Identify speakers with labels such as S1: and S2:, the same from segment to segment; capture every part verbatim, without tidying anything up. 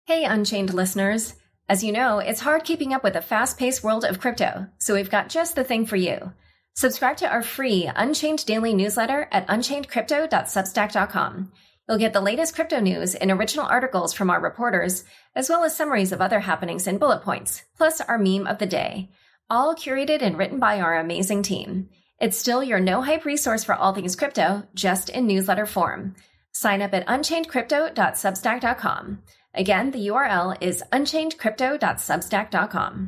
S1: Hey, Unchained listeners. As you know, it's hard keeping up with the fast-paced world of crypto, so we've got just the thing for you. Subscribe to our free Unchained daily newsletter at unchained crypto dot substack dot com. You'll get the latest crypto news and original articles from our reporters, as well as summaries of other happenings and bullet points, plus our meme of the day, all curated and written by our amazing team. It's still your no-hype resource for all things crypto, just in newsletter form. Sign up at unchained crypto dot substack dot com. Again, the U R L is unchained crypto dot substack dot com.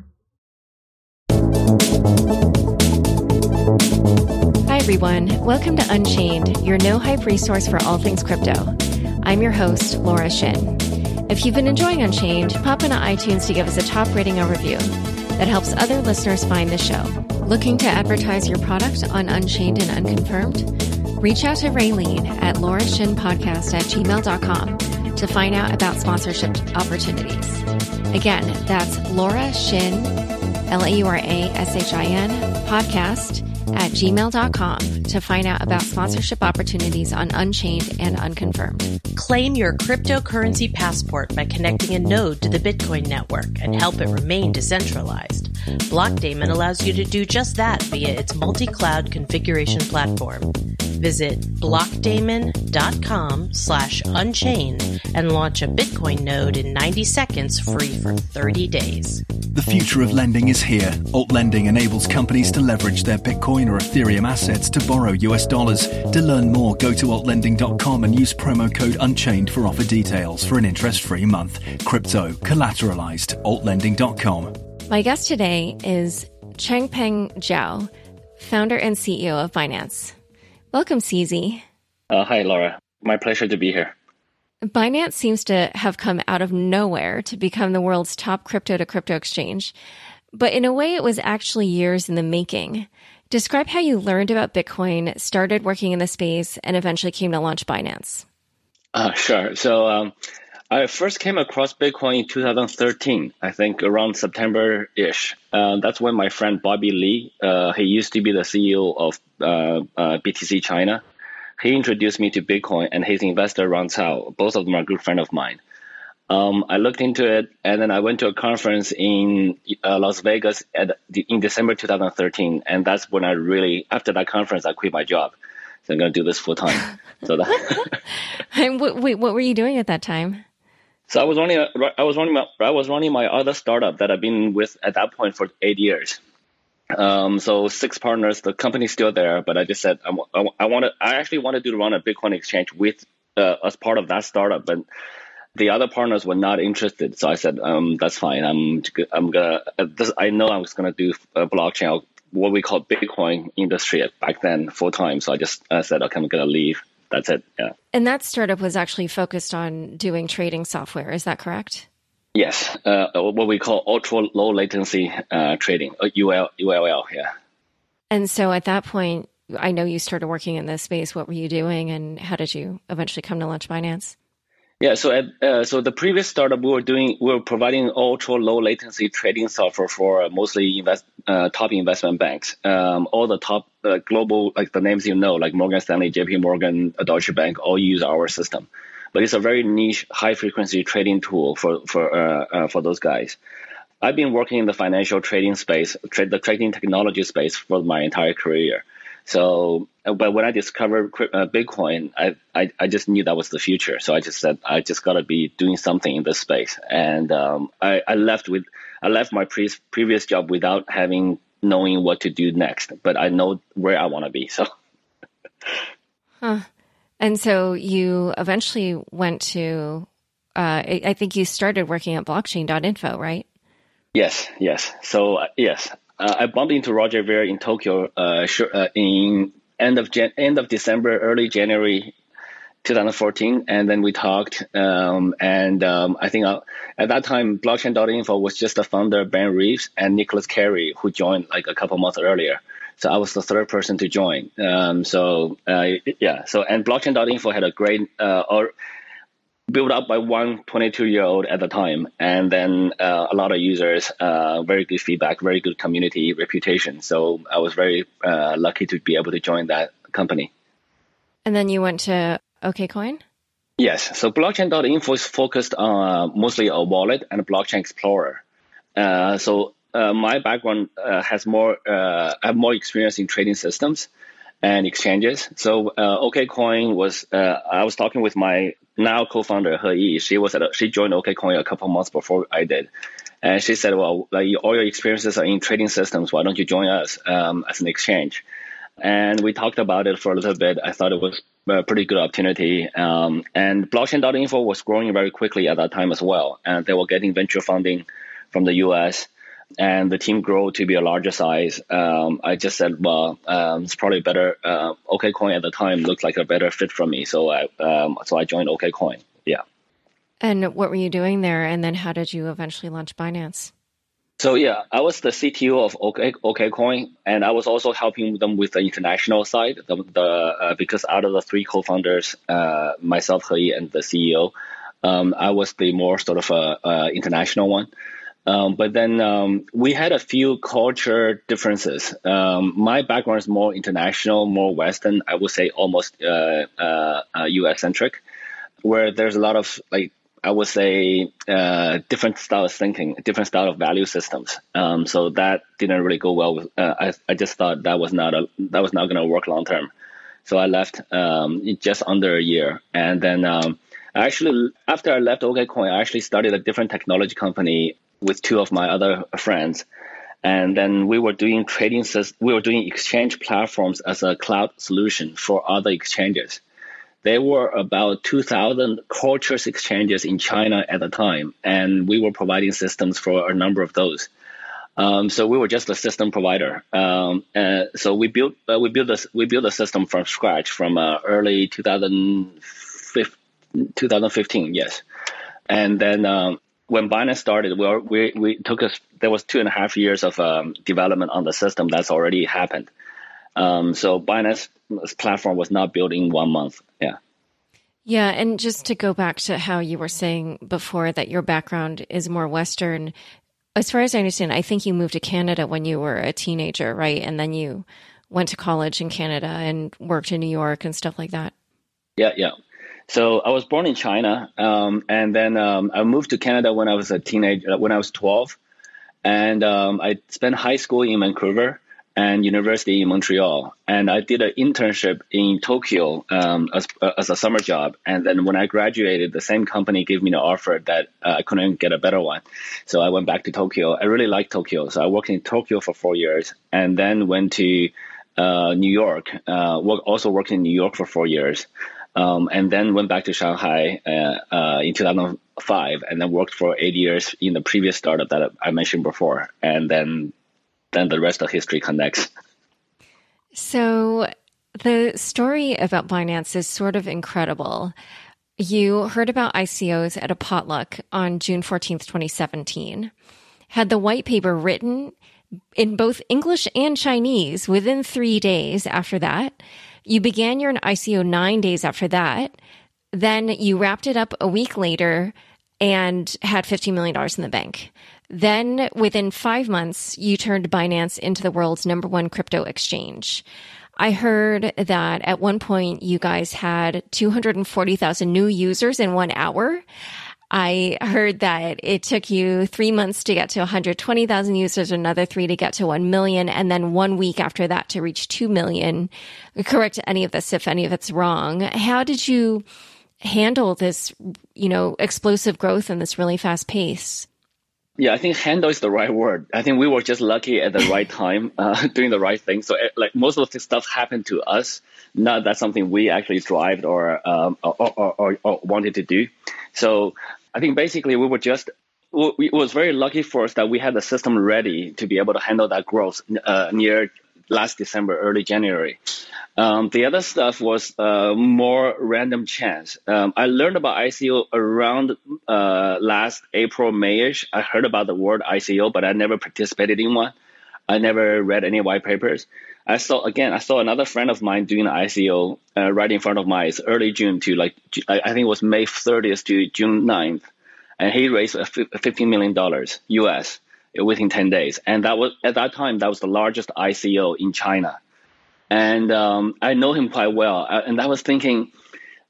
S2: Hi, everyone. Welcome to Unchained, your no-hype resource for all things crypto. I'm your host, Laura Shin. If you've been enjoying Unchained, pop into iTunes to give us a top rating or review. That helps other listeners find the show. Looking to advertise your product on Unchained and Unconfirmed? Reach out to Raylene at laura shin podcast at gmail dot com to find out about sponsorship opportunities. Again, that's Laura Shin, L A U R A S H I N, podcast at gmail dot com to find out about sponsorship opportunities on Unchained and Unconfirmed.
S3: Claim your cryptocurrency passport by connecting a node to the Bitcoin network and help it remain decentralized. Blockdaemon allows you to do just that via its multi-cloud configuration platform. Visit blockdaemon.com slash unchained and launch a Bitcoin node in ninety seconds free for thirty days.
S4: The future of lending is here. Alt Lending enables companies to leverage their Bitcoin or Ethereum assets to borrow U S dollars. To learn more, go to alt lending dot com and use promo code Unchained for offer details for an interest-free month. Crypto, collateralized, alt lending dot com.
S2: My guest today is Changpeng Zhao, founder and C E O of Binance. Welcome, C Z.
S5: Uh, hi, Laura. My pleasure to be here.
S2: Binance seems to have come out of nowhere to become the world's top crypto-to-crypto exchange. But in a way, it was actually years in the making. Describe how you learned about Bitcoin, started working in the space, and eventually came to launch Binance.
S5: Uh, sure. So um, I first came across Bitcoin in two thousand thirteen, I think around September-ish. Uh, that's when my friend Bobby Lee, uh, he used to be the C E O of uh, uh, B T C China. He introduced me to Bitcoin, and his investor, Ron Cao. Both of them are a good friend of mine. Um, I looked into it, and then I went to a conference in uh, Las Vegas at the, in December two thousand thirteen, and that's when I really, after that conference, I quit my job. So I'm going to do this full time. So that.
S2: And wait, what were you doing at that time?
S5: So I was running, a, I was running, my, I was running my other startup that I've been with at that point for eight years. Um, so six partners, the company's still there, but I just said I, I, I wanted, I actually wanted to run a Bitcoin exchange with uh, as part of that startup, but the other partners were not interested. So I said, um, that's fine. I'm, I'm gonna, uh, this, I know I was gonna do a blockchain, what we call Bitcoin industry back then full time. So I just I said, okay, I'm gonna leave. That's it. Yeah.
S2: And that startup was actually focused on doing trading software. Is that correct?
S5: Yes, uh, what we call ultra low latency uh, trading, uh, U L L, yeah.
S2: And so at that point, I know you started working in this space. What were you doing, and how did you eventually come to launch Binance?
S5: Yeah, so at, uh, so the previous startup we were doing, we were providing ultra low latency trading software for mostly invest, uh, top investment banks. Um, all the top uh, global, like the names you know, like Morgan Stanley, J P Morgan, Deutsche Bank, all use our system. But it's a very niche, high-frequency trading tool for for uh, uh, for those guys. I've been working in the financial trading space, tra- the trading technology space for my entire career. So, but when I discovered uh, Bitcoin, I, I I just knew that was the future. So I just said I just got to be doing something in this space. And um, I, I left with I left my pre- previous job without having knowing what to do next. But I know where I want to be. So.
S2: Huh. And so you eventually went to, uh, I think you started working at blockchain dot info, right?
S5: Yes, yes. So, uh, yes, uh, I bumped into Roger Ver in Tokyo uh, sure, uh, in end of Jan- end of December, early January twenty fourteen. And then we talked. Um, and um, I think uh, at that time, blockchain dot info was just the founder, Ben Reeves, and Nicholas Carey, who joined like a couple months earlier. So I was the third person to join. Um, so uh, yeah, so and blockchain dot info had a great uh, or built up by one twenty-two-year-old at the time, and then uh, a lot of users, uh, very good feedback, very good community reputation. So I was very uh, lucky to be able to join that company.
S2: And then you went to OKCoin?
S5: Yes. So blockchain dot info is focused on uh, mostly a wallet and a blockchain explorer. Uh, so uh, my background uh, has more, uh, I have more experience in trading systems and exchanges. So uh, OKCoin was, uh, I was talking with my now co-founder, He Yi. She was at a, she joined OKCoin a couple months before I did. And she said, well, like all your experiences are in trading systems. Why don't you join us um, as an exchange? And we talked about it for a little bit. I thought it was a pretty good opportunity. Um, and blockchain dot info was growing very quickly at that time as well. And they were getting venture funding from the U S, and the team grew to be a larger size. Um, I just said, well, um, it's probably better. Uh, OKCoin at the time looked like a better fit for me. So I, um, so I joined OKCoin. Yeah.
S2: And what were you doing there? And then how did you eventually launch Binance?
S5: So yeah, I was the C T O of OK, OKCoin, and I was also helping them with the international side. The, the uh, because out of the three co-founders, uh, myself, He Yi, and the C E O, um, I was the more sort of a, a international one. Um, but then um, we had a few culture differences. Um, my background is more international, more Western. I would say almost uh, uh, uh, U S centric, where there's a lot of like. I would say uh, different style of thinking, different style of value systems. Um, so that didn't really go well with. Uh, I I just thought that was not a that was not going to work long term. So I left um, just under a year, and then um, I actually after I left OKCoin, I actually started a different technology company with two of my other friends, and then we were doing trading. We were doing exchange platforms as a cloud solution for other exchanges. There were about two thousand cultures exchanges in China at the time, and we were providing systems for a number of those. Um, so we were just a system provider. Um, uh, so we built uh, we built a, we built a system from scratch from uh, early two thousand fifteen, yes. And then um, when Binance started, we, were, we we took us there was two and a half years of um, development on the system that's already happened. Um, so Binance's platform was not built in one month. Yeah.
S2: Yeah. And just to go back to how you were saying before that your background is more Western, as far as I understand, I think you moved to Canada when you were a teenager, right? And then you went to college in Canada and worked in New York and stuff like that.
S5: Yeah. Yeah. So I was born in China. Um, and then um, I moved to Canada when I was a teenager, when I was twelve. And um, I spent high school in Vancouver and university in Montreal. And I did an internship in Tokyo um, as, uh, as a summer job. And then when I graduated, the same company gave me an offer that uh, I couldn't get a better one. So I went back to Tokyo. I really liked Tokyo. So I worked in Tokyo for four years and then went to uh, New York, uh, work, also worked in New York for four years. Um, and then went back to Shanghai uh, uh, in two thousand five and then worked for eight years in the previous startup that I mentioned before. And then then the rest of history connects.
S2: So the story about Binance is sort of incredible. You heard about I C Os at a potluck on June fourteenth, twenty seventeen, had the white paper written in both English and Chinese within three days after that. You began your I C O nine days after that. Then you wrapped it up a week later and had fifteen million dollars in the bank. Then within five months, you turned Binance into the world's number one crypto exchange. I heard that at one point you guys had two hundred forty thousand new users in one hour. I heard that it took you three months to get to one hundred twenty thousand users, another three to get to one million, and then one week after that to reach two million. Correct any of this if any of it's wrong. How did you handle this, you know, explosive growth and this really fast pace?
S5: Yeah, I think handle is the right word. I think we were just lucky at the right time, uh, doing the right thing. So like most of this stuff happened to us. Not that's something we actually drived or, um, or, or, or, or wanted to do. So I think basically we were just, it was very lucky for us that we had the system ready to be able to handle that growth uh, near last December, early January. Um, the other stuff was uh, more random chance. Um, I learned about I C O around uh, last April, May-ish. I heard about the word I C O, but I never participated in one. I never read any white papers. I saw, again, I saw another friend of mine doing an I C O uh, right in front of mine. It's early June to like, I think it was May thirtieth to June ninth. And he raised fifteen million dollars U S within ten days. And that was, at that time, that was the largest I C O in China. And um, I know him quite well. And I was thinking,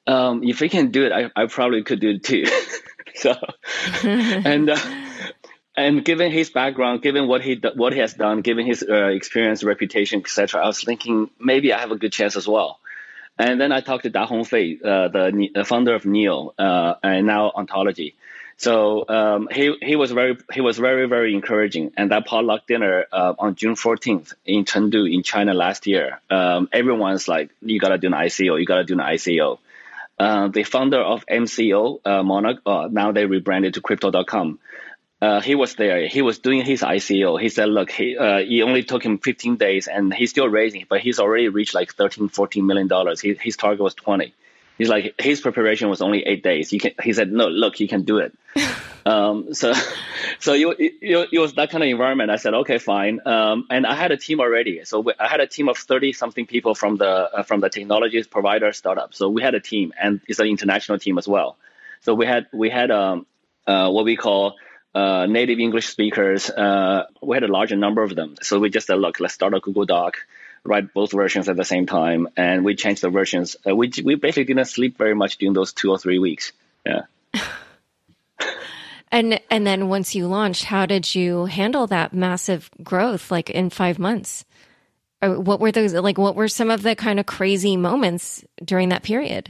S5: Um, if he can do it, I, I probably could do it too. so, and uh, and given his background, given what he what he has done, given his uh, experience, reputation, et cetera, I was thinking maybe I have a good chance as well. And then I talked to Da Hongfei, uh, the, the founder of Neo, uh, and now Ontology. So um, he he was very he was very very encouraging. And that potluck dinner uh, on June fourteenth in Chengdu in China last year, um, everyone's like, you gotta do an I C O, you gotta do an I C O. Uh, the founder of M C O, uh, Monarch, uh, now they rebranded to Crypto dot com. Uh, he was there. He was doing his I C O. He said, look, he, uh, it only took him fifteen days and he's still raising, but he's already reached like thirteen, fourteen million dollars. He, his target was twenty. He's like, his preparation was only eight days. You can, he said, no, look, you can do it. um, so, so it, it, it was that kind of environment. I said, okay, fine. Um, and I had a team already. So we, I had a team of thirty something people from the, uh, from the technologies provider startup. So we had a team, and it's an international team as well. So we had, we had, um, uh, what we call, uh, native English speakers. Uh, we had a larger number of them. So we just said, look, let's start a Google Doc, write both versions at the same time, and we changed the versions. Uh, we we basically didn't sleep very much during those two or three weeks. Yeah.
S2: and and then once you launched, how did you handle that massive growth, like in five months? Or what were those like? What were some of the kind of crazy moments during that period?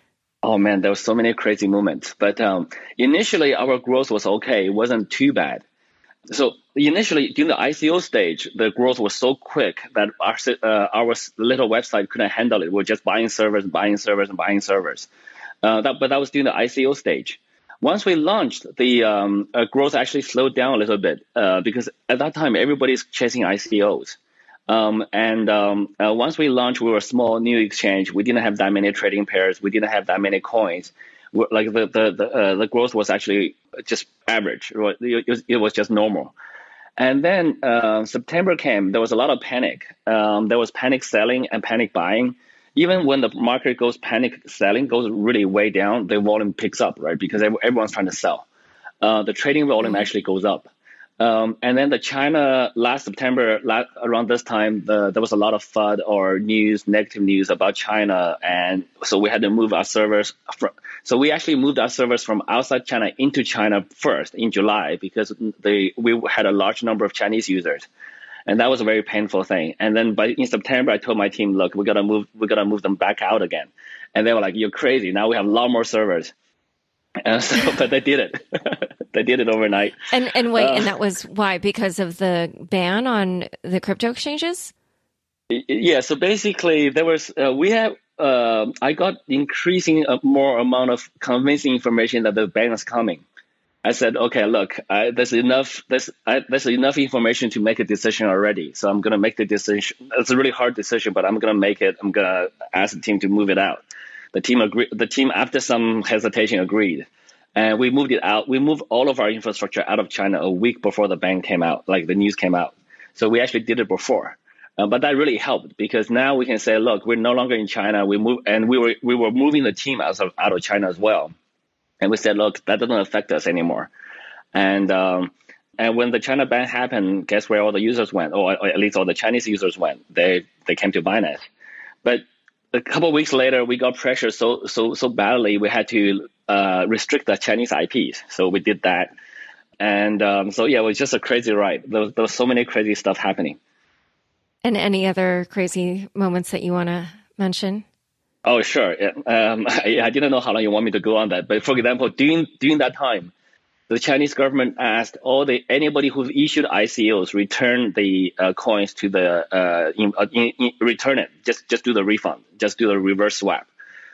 S5: Oh man, there were so many crazy moments. But um, initially, our growth was okay. It wasn't too bad. So initially, during the I C O stage, the growth was so quick that our uh, our little website couldn't handle it. We were just buying servers, buying servers, and buying servers. Uh, that, but that was during the I C O stage. Once we launched, the um, uh, growth actually slowed down a little bit uh, because at that time, everybody's chasing I C Os. Um, and um, uh, once we launched, we were a small new exchange. We didn't have that many trading pairs. We didn't have that many coins. We're, like the the the, uh, the growth was actually just average. It was, it, it was just normal. And then uh, September came. There was a lot of panic. Um, there was panic selling and panic buying. Even when the market goes panic selling, goes really way down, the volume picks up, right? Because everyone's trying to sell. Uh, the trading volume mm-hmm. actually goes up. Um, and then the China last September, last, around this time, the, there was a lot of F U D or news, negative news about China. And so we had to move our servers. From, so we actually moved our servers from outside China into China first in July because they, we had a large number of Chinese users. And that was a very painful thing. And then by in September, I told my team, look, we got to move, we got to move them back out again. And they were like, you're crazy. Now we have a lot more servers. And so, but they did it. They did it overnight.
S2: And and wait,
S5: uh,
S2: and that was why? Because of the ban on the crypto exchanges?
S5: Yeah. So basically, there was uh, we have. Uh, I got increasing uh, more amount of convincing information that the ban is coming. I said, okay, look, I, there's enough. There's I, there's enough information to make a decision already. So I'm gonna make the decision. It's a really hard decision, but I'm gonna make it. I'm gonna ask the team to move it out. The team agreed. The team, after some hesitation, agreed. And we moved it out. We moved all of our infrastructure out of China a week before the ban came out, like the news came out. So we actually did it before. Uh, but that really helped because now we can say, look, we're no longer in China. We move, and we were we were moving the team out of out of China as well. And we said, look, that doesn't affect us anymore. And um, and when the China ban happened, guess where all the users went, or, or at least all the Chinese users went? They they came to Binance. But a couple of weeks later, we got pressure so so so badly, we had to uh, restrict the Chinese I Ps. So we did that, and um, so yeah, it was just a crazy ride. There was, there was so many crazy stuff happening.
S2: And any other crazy moments that you want to mention?
S5: Oh, sure. Um, I, I didn't know how long you want me to go on that, but for example, during during that time, the Chinese government asked all the anybody who's issued I C Os return the uh, coins to the uh, in, uh, in, in, return it. Just just do the refund. Just do the reverse swap.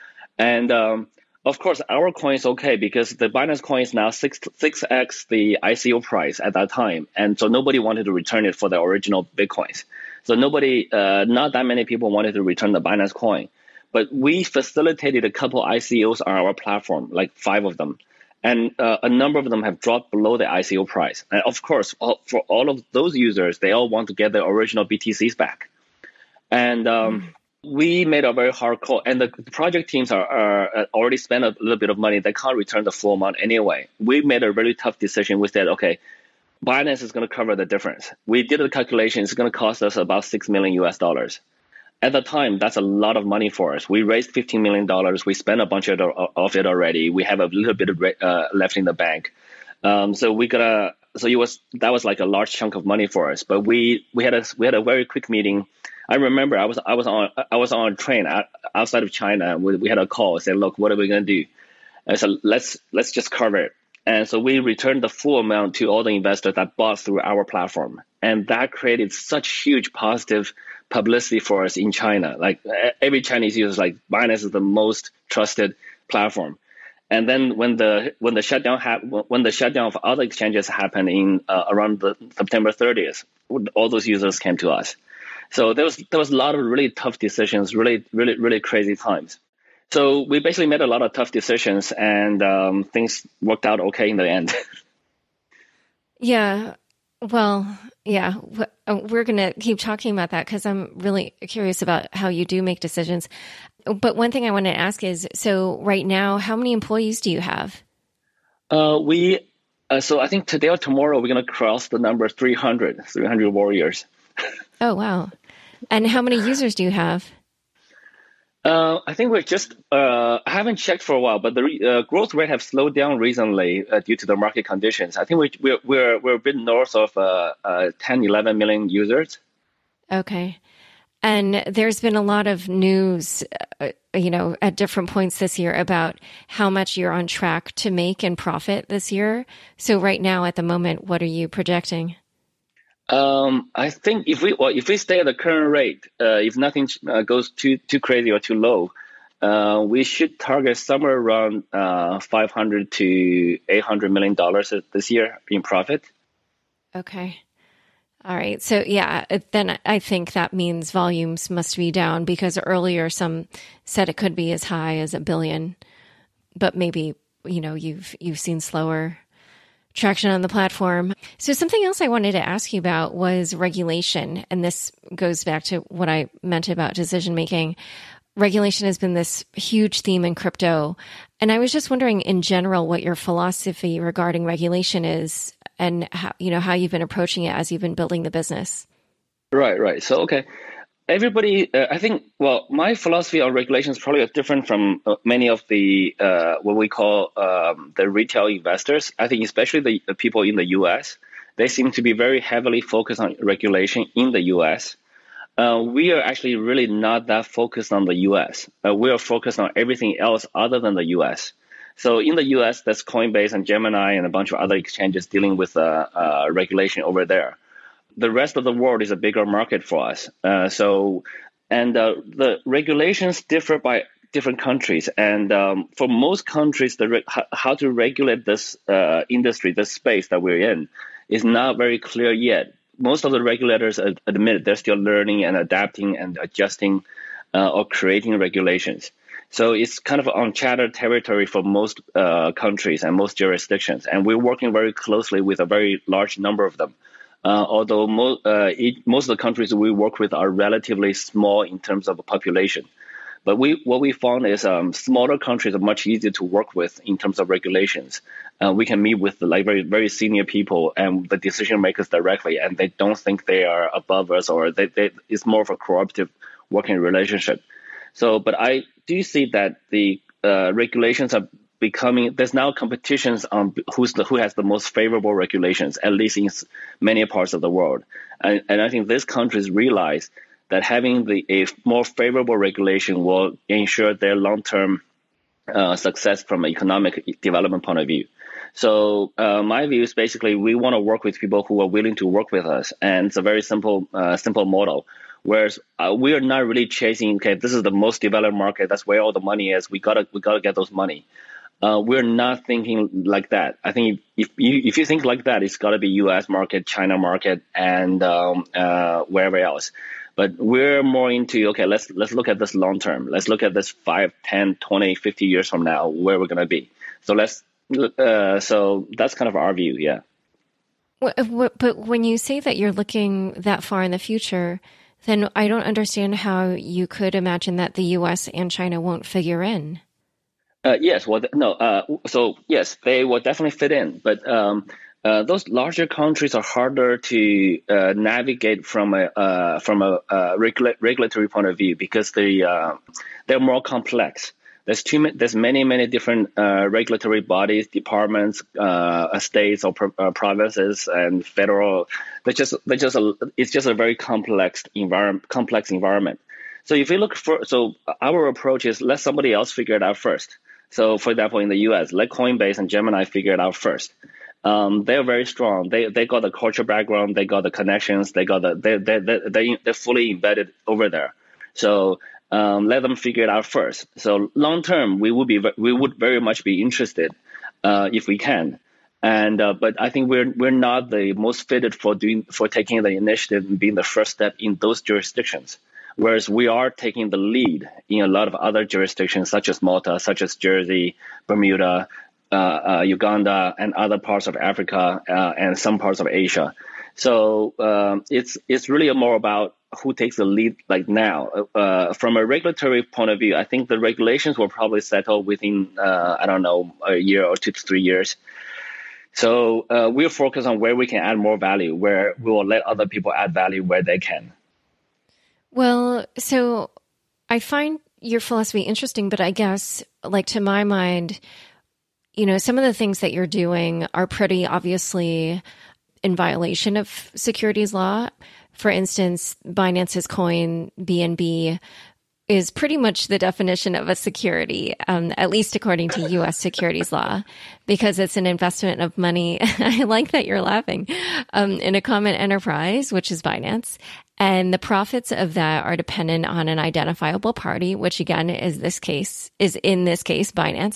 S5: And um, of course, our coin is okay because the Binance coin is now six six x the I C O price at that time, and so nobody wanted to return it for the original Bitcoins. So nobody, uh, not that many people wanted to return the Binance coin, but we facilitated a couple I C Os on our platform, like five of them. And uh, a number of them have dropped below the I C O price. And of course, all, for all of those users, they all want to get their original B T Cs back. And um, mm. we made a very hard call. And the project teams are, are already spent a little bit of money. They can't return the full amount anyway. We made a really tough decision. We said, okay, Binance is going to cover the difference. We did a calculation. It's going to cost us about six million U S dollars. at the time, that's a lot of money for us. We raised fifteen million dollars. We spent a bunch of, of it already. We have a little bit of, uh, left in the bank. Um, so we got a, so it was, that was like a large chunk of money for us. But we, we had a, we had a very quick meeting. I remember I was, I was on, I was on a train out, outside of China. We, we had a call, said, look, what are we going to do? And so let's, let's just cover it. And so we returned the full amount to all the investors that bought through our platform. And that created such huge positive publicity for us in China. Like every Chinese user is like, Binance is the most trusted platform. And then when the when the shutdown ha- when the shutdown of other exchanges happened in uh, around the September thirtieth, all those users came to us. So there was there was a lot of really tough decisions, really really really crazy times. So we basically made a lot of tough decisions, and um, things worked out okay in the end.
S2: Yeah. Well, yeah, we're going to keep talking about that because I'm really curious about how you do make decisions. But one thing I want to ask is, so right now, how many employees do you have?
S5: Uh, we, uh, so I think today or tomorrow, we're going to cross the number three hundred, three hundred warriors.
S2: Oh, wow. And how many users do you have?
S5: Uh, I think we're just, uh, I haven't checked for a while, but the uh, growth rate has slowed down recently uh, due to the market conditions. I think we, we're, we're, we're a bit north of uh, uh, ten, eleven million users.
S2: Okay. And there's been a lot of news, uh, you know, at different points this year about how much you're on track to make and profit this year. So right now at the moment, what are you projecting?
S5: Um, I think if we well, if we stay at the current rate, uh, if nothing uh, goes too too crazy or too low, uh, we should target somewhere around uh, five hundred to eight hundred million dollars this year in profit.
S2: Okay. All right. So yeah, then I think that means volumes must be down because earlier some said it could be as high as a billion, but maybe, you know, you've you've seen slower traction on the platform. So something else I wanted to ask you about was regulation. And this goes back to what I meant about decision making. Regulation has been this huge theme in crypto. And I was just wondering in general what your philosophy regarding regulation is and how, you know, how you've been approaching it as you've been building the business.
S5: Right, right. So, okay. Everybody, uh, I think, well, my philosophy on regulation is probably different from uh, many of the, uh, what we call um, the retail investors. I think especially the, the people in the U S, they seem to be very heavily focused on regulation in the U S. Uh, we are actually really not that focused on the U S. Uh, we are focused on everything else other than the U S. So in the U S, there's Coinbase and Gemini and a bunch of other exchanges dealing with uh, uh, regulation over there. The rest of the world is a bigger market for us. Uh, so, and uh, the regulations differ by different countries. And um, for most countries, the re- how to regulate this uh, industry, this space that we're in, is not very clear yet. Most of the regulators admit they're still learning and adapting and adjusting uh, or creating regulations. So it's kind of uncharted territory for most uh, countries and most jurisdictions. And we're working very closely with a very large number of them. Uh, although mo- uh, it, most of the countries we work with are relatively small in terms of population. But we what we found is um, smaller countries are much easier to work with in terms of regulations. Uh, we can meet with the, like very very senior people and the decision makers directly, and they don't think they are above us, or they, they, it's more of a cooperative working relationship. So, but I do see that the uh, regulations are becoming, there's now competitions on who's the, who has the most favorable regulations, at least in many parts of the world. And, and I think these countries realize that having the a more favorable regulation will ensure their long-term uh, success from an economic development point of view. So uh, my view is basically we want to work with people who are willing to work with us, and it's a very simple, uh, simple model. Whereas uh, we are not really chasing, okay, this is the most developed market, that's where all the money is. We gotta, we gotta get those money. Uh, we're not thinking like that. I think if you if you think like that, it's got to be U S market, China market, and um, uh, wherever else. But we're more into, okay, let's let's look at this long term. Let's look at this five, ten, twenty, fifty years from now, where we're gonna be. So let's. Uh, so that's kind of our view, yeah.
S2: But when you say that you're looking that far in the future, then I don't understand how you could imagine that the U S and China won't figure in.
S5: Uh, yes, well, no. Uh, so yes, they will definitely fit in, but um, uh, those larger countries are harder to uh, navigate from a uh, from a uh, regula- regulatory point of view because they uh, they're more complex. There's too many, there's many many different uh, regulatory bodies, departments, uh, states or pro- uh, provinces and federal. They just they just a, it's just a very complex environment. Complex environment. So if you look for so our approach is let somebody else figure it out first. So for example, in the U S, let Coinbase and Gemini figure it out first. Um, they're very strong. They they got the culture background. They got the connections. They got the they they they they they're fully embedded over there. So. Um, let them figure it out first. So long term, we would be we would very much be interested uh, if we can. And uh, but I think we're we're not the most fitted for doing for taking the initiative and being the first step in those jurisdictions. Whereas we are taking the lead in a lot of other jurisdictions, such as Malta, such as Jersey, Bermuda, uh, uh, Uganda, and other parts of Africa uh, and some parts of Asia. So um, it's it's really more about who takes the lead like now. Uh, from a regulatory point of view, I think the regulations will probably settle within, uh, I don't know, a year or two to three years. So uh, we'll focus on where we can add more value, where we will let other people add value where they can.
S2: Well, so I find your philosophy interesting, but I guess, like, to my mind, you know, some of the things that you're doing are pretty obviously in violation of securities law. For instance, Binance's coin B N B is pretty much the definition of a security, um, at least according to U S securities law, because it's an investment of money. I like that you're laughing, um, in a common enterprise, which is Binance. And the profits of that are dependent on an identifiable party, which again is this case, is in this case, Binance.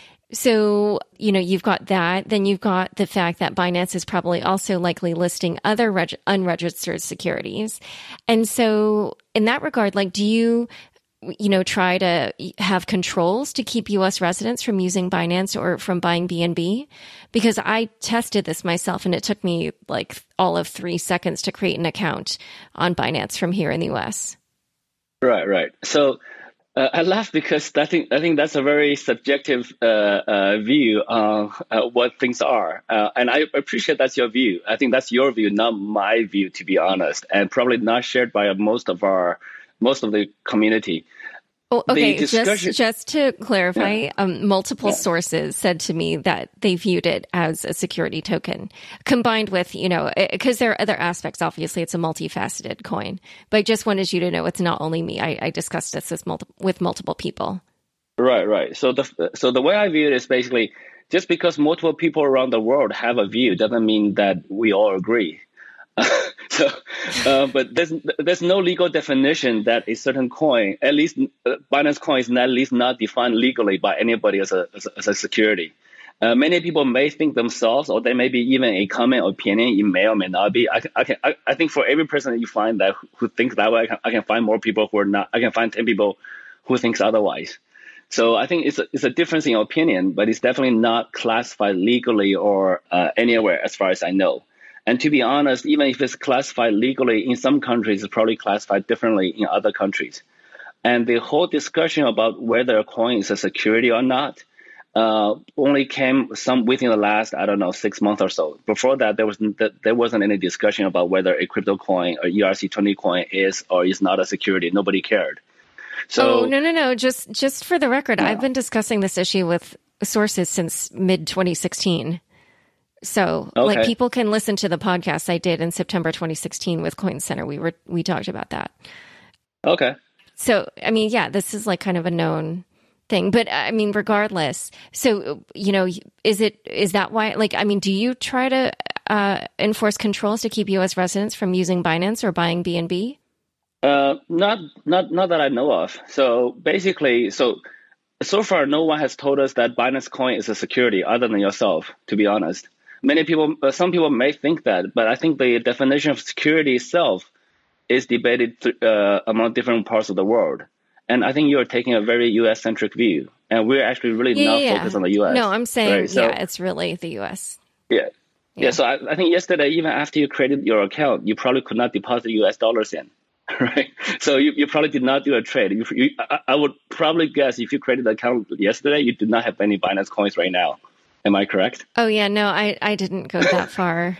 S2: So, you know, you've got that. Then you've got the fact that Binance is probably also likely listing other reg- unregistered securities. And so in that regard, like, do you, you know, try to have controls to keep U S residents from using Binance or from buying B N B? Because I tested this myself and it took me like all of three seconds to create an account on Binance from here in the U S.
S5: Right, right. So Uh, I laugh because I think I think that's a very subjective uh, uh, view on uh, what things are, uh, and I appreciate that's your view. I think that's your view, not my view, to be honest, and probably not shared by most of our most of the community.
S2: Oh, okay, just just to clarify,
S5: yeah.
S2: um, multiple
S5: yeah.
S2: sources said to me that they viewed it as a security token, combined with, you know, because there are other aspects. Obviously, it's a multifaceted coin. But I just wanted you to know it's not only me. I, I discussed this with, multi- with multiple people.
S5: Right, right. So the so the way I view it is basically just because multiple people around the world have a view doesn't mean that we all agree. so, uh, but there's there's no legal definition that a certain coin, at least uh, Binance coin, is not, at least not defined legally by anybody as a as a, as a security. Uh, many people may think themselves, or there may be even a common opinion. It may or may not be. I, I can I, I think for every person that you find that who thinks that way, I can, I can find more people who are not. I can find ten people who thinks otherwise. So I think it's a, it's a difference in opinion, but it's definitely not classified legally or uh, anywhere as far as I know. And to be honest, even if it's classified legally in some countries, it's probably classified differently in other countries. And the whole discussion about whether a coin is a security or not uh, only came some within the last, I don't know, six months or so. Before that, there was there wasn't any discussion about whether a crypto coin or E R C twenty coin is or is not a security. Nobody cared. So,
S2: oh, no, no, no. Just just for the record,
S5: yeah.
S2: I've been discussing this issue with sources since mid twenty sixteen. So, okay. like, people can listen to the podcast I did in September twenty sixteen with Coin Center. We were we talked about that.
S5: Okay.
S2: So, I mean, yeah, this is like kind of a known thing. But I mean, regardless, so, you know, is it is that why? Like, I mean, do you try to uh, enforce controls to keep U S residents from using Binance or buying B N B?
S5: Uh, not not not that I know of. So basically, so so far, no one has told us that Binance Coin is a security other than yourself. To be honest. Many people, uh, some people may think that, but I think the definition of security itself is debated th- uh, among different parts of the world. And I think you are taking a very U S-centric view, and we're actually really
S2: yeah,
S5: not
S2: yeah.
S5: focused on the U S.
S2: No, I'm saying,
S5: right? so,
S2: yeah, it's really the U S.
S5: Yeah.
S2: Yeah,
S5: yeah so I, I think yesterday, even after you created your account, you probably could not deposit U S dollars in, right? So you, you probably did not do a trade. You, you, I, I would probably guess if you created the account yesterday, you do not have any Binance coins right now. Am I correct?
S2: Oh, yeah. No, I, I didn't go that far.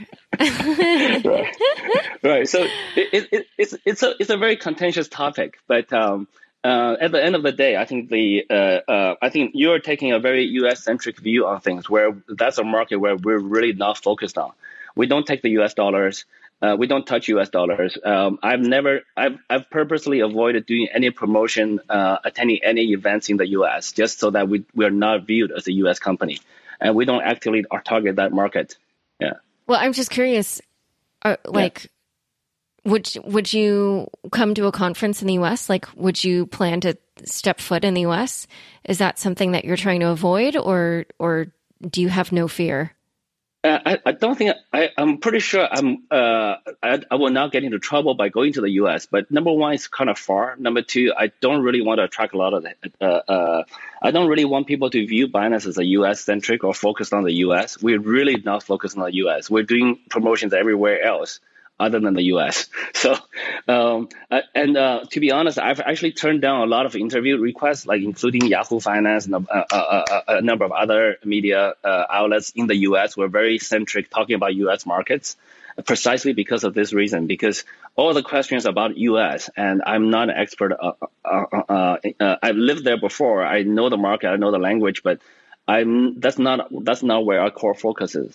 S5: right. right. So it, it, it's it's a it's a very contentious topic, but um, uh, at the end of the day, I think the uh, uh, I think you're taking a very U S centric view on things, where that's a market where we're really not focused on. We don't take the U S dollars. Uh, we don't touch U S dollars. Um, I've never, I've, I've purposely avoided doing any promotion, uh, attending any events in the U S, just so that we we're not viewed as a U S company, and we don't actively target that market. Yeah.
S2: Well, I'm just curious, uh, like, yeah. would would you come to a conference in the U S? Like, would you plan to step foot in the U S? Is that something that you're trying to avoid, or or do you have no fear?
S5: Uh, I, I don't think I, I'm pretty sure I'm uh, I, I will not get into trouble by going to the U S. But number one, it's kind of far. Number two, I don't really want to attract a lot of uh, uh, I don't really want people to view Binance as a U S centric or focused on the U S. We're really not focused on the U S. We're doing promotions everywhere else other than the U S. So, um, and uh, to be honest, I've actually turned down a lot of interview requests, like including Yahoo Finance and a, a, a, a number of other media uh, outlets in the U S were very centric, talking about U S markets, precisely because of this reason, because all the questions about U S, and I'm not an expert. Uh, uh, uh, uh, I've lived there before. I know the market, I know the language, but I'm that's not that's not where our core focus is.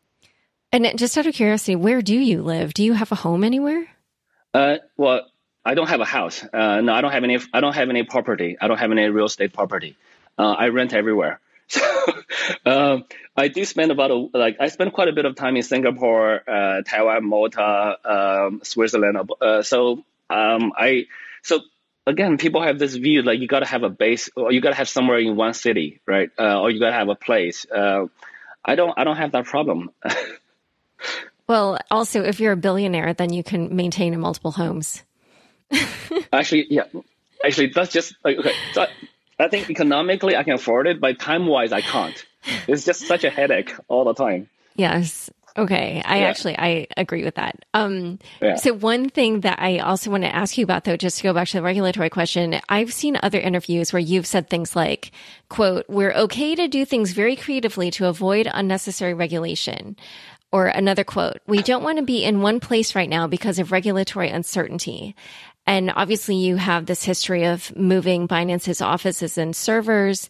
S2: And just out of curiosity, where do you live? Do you have a home anywhere?
S5: Uh, well, I don't have a house. Uh, no, I don't have any. I don't have any property. I don't have any real estate property. Uh, I rent everywhere. So um, I do spend about a, like I spend quite a bit of time in Singapore, uh, Taiwan, Malta, um, Switzerland. Uh, so um, I so again, people have this view like you got to have a base, or you got to have somewhere in one city, right? Uh, or you got to have a place. Uh, I don't. I don't have that problem.
S2: Well, also, if you're a billionaire, then you can maintain multiple homes.
S5: Actually, yeah. Actually, that's just like, okay. So I, I think economically I can afford it, but time-wise I can't. It's just such a headache all the time.
S2: Yes. Okay. I yeah. actually, I agree with that. Um,
S5: yeah.
S2: So one thing that I also want to ask you about, though, just to go back to the regulatory question, I've seen other interviews where you've said things like, quote, "We're okay to do things very creatively to avoid unnecessary regulation." Or another quote, "We don't want to be in one place right now because of regulatory uncertainty." And obviously you have this history of moving Binance's offices and servers.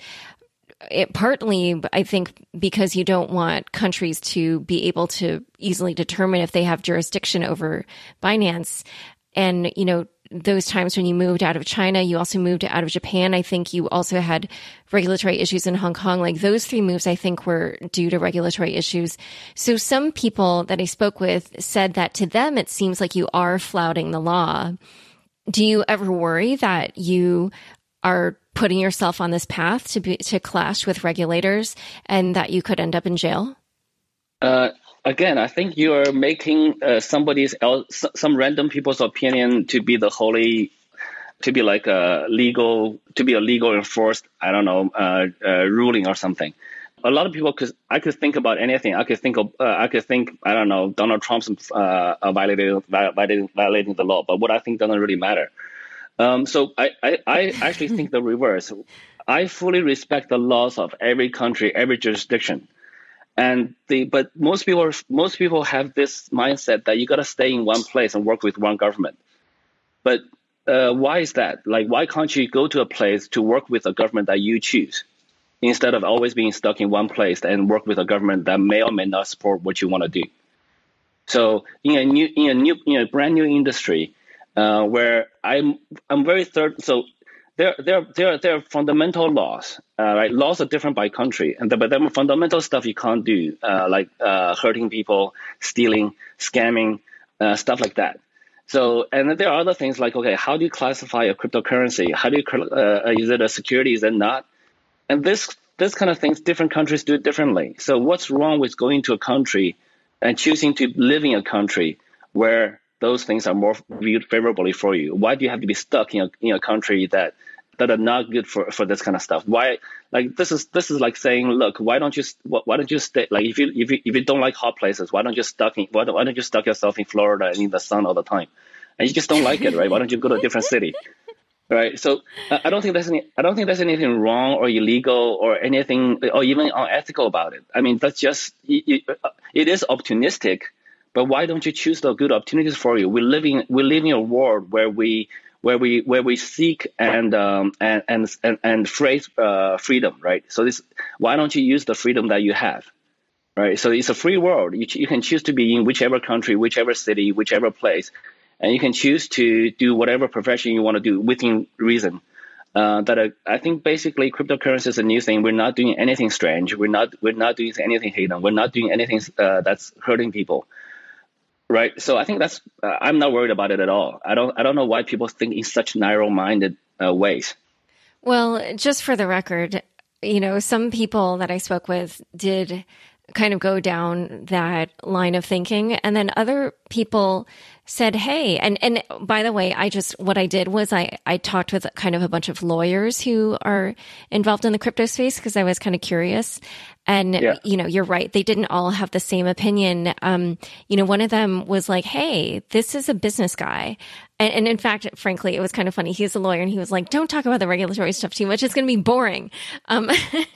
S2: It partly, I think, because you don't want countries to be able to easily determine if they have jurisdiction over Binance. And, you know, those times when you moved out of China, you also moved out of Japan. I think you also had regulatory issues in Hong Kong. Like those three moves, I think, were due to regulatory issues. So some people that I spoke with said that to them, it seems like you are flouting the law. Do you ever worry that you are putting yourself on this path to be, to clash with regulators and that you could end up in jail?
S5: Uh, Again, I think you are making uh, somebody's else, some random people's opinion to be the holy, to be like a legal, to be a legal enforced, I don't know, uh, uh, ruling or something. A lot of people could, I could think about anything. I could think of, uh, I could think, I don't know, Donald Trump's uh, violating, violating, violating the law, but what I think doesn't really matter. Um, so I, I, I actually think the reverse. I fully respect the laws of every country, every jurisdiction. And the but most people most people have this mindset that you got to stay in one place and work with one government. But uh, why is that? Like, why can't you go to a place to work with a government that you choose, instead of always being stuck in one place and work with a government that may or may not support what you want to do? So in a new in a new in a brand new industry, uh, where I'm I'm very third so. There, there, there, there are fundamental laws, uh, right? Laws are different by country, and the, but there are fundamental stuff you can't do, uh, like uh, hurting people, stealing, scamming, uh, stuff like that. So, and then there are other things like, okay, how do you classify a cryptocurrency? How do you, uh, is it a security? Is it not? And this, this kind of things, different countries do it differently. So, what's wrong with going to a country and choosing to live in a country where those things are more viewed favorably for you? Why do you have to be stuck in a in a country that that are not good for, for this kind of stuff? Why, like this is this is like saying, look, why don't you why don't you stay, like if you if you if you don't like hot places, why don't you stuck in why don't, why don't you stuck yourself in Florida and in the sun all the time? And you just don't like it, right? Why don't you go to a different city? Right. So uh, I don't think there's any, I don't think there's anything wrong or illegal or anything or even unethical about it. I mean, that's just, it, it is opportunistic, but why don't you choose the good opportunities for you? We live in, we live in a world where we, where we, where we seek and, um, and, and, and, and phrase, uh, freedom, right? So this, why don't you use the freedom that you have? Right. So it's a free world. You, you can choose to be in whichever country, whichever city, whichever place. And you can choose to do whatever profession you want to do within reason. Uh, that uh, I think basically cryptocurrency is a new thing. We're not doing anything strange. We're not we're not doing anything hidden. We're not doing anything uh, that's hurting people, right? So I think that's uh, I'm not worried about it at all. I don't I don't know why people think in such narrow-minded uh, ways.
S2: Well, just for the record, you know, some people that I spoke with did kind of go down that line of thinking, and then other people said, hey, and, and by the way, I just, what I did was I, I talked with kind of a bunch of lawyers who are involved in the crypto space because I was kind of curious. And, yeah. you know, you're right. They didn't all have the same opinion. Um, you know, one of them was like, hey, this is a business guy. And, and in fact, frankly, it was kind of funny. He's a lawyer and he was like, don't talk about the regulatory stuff too much. It's going to be boring. Um,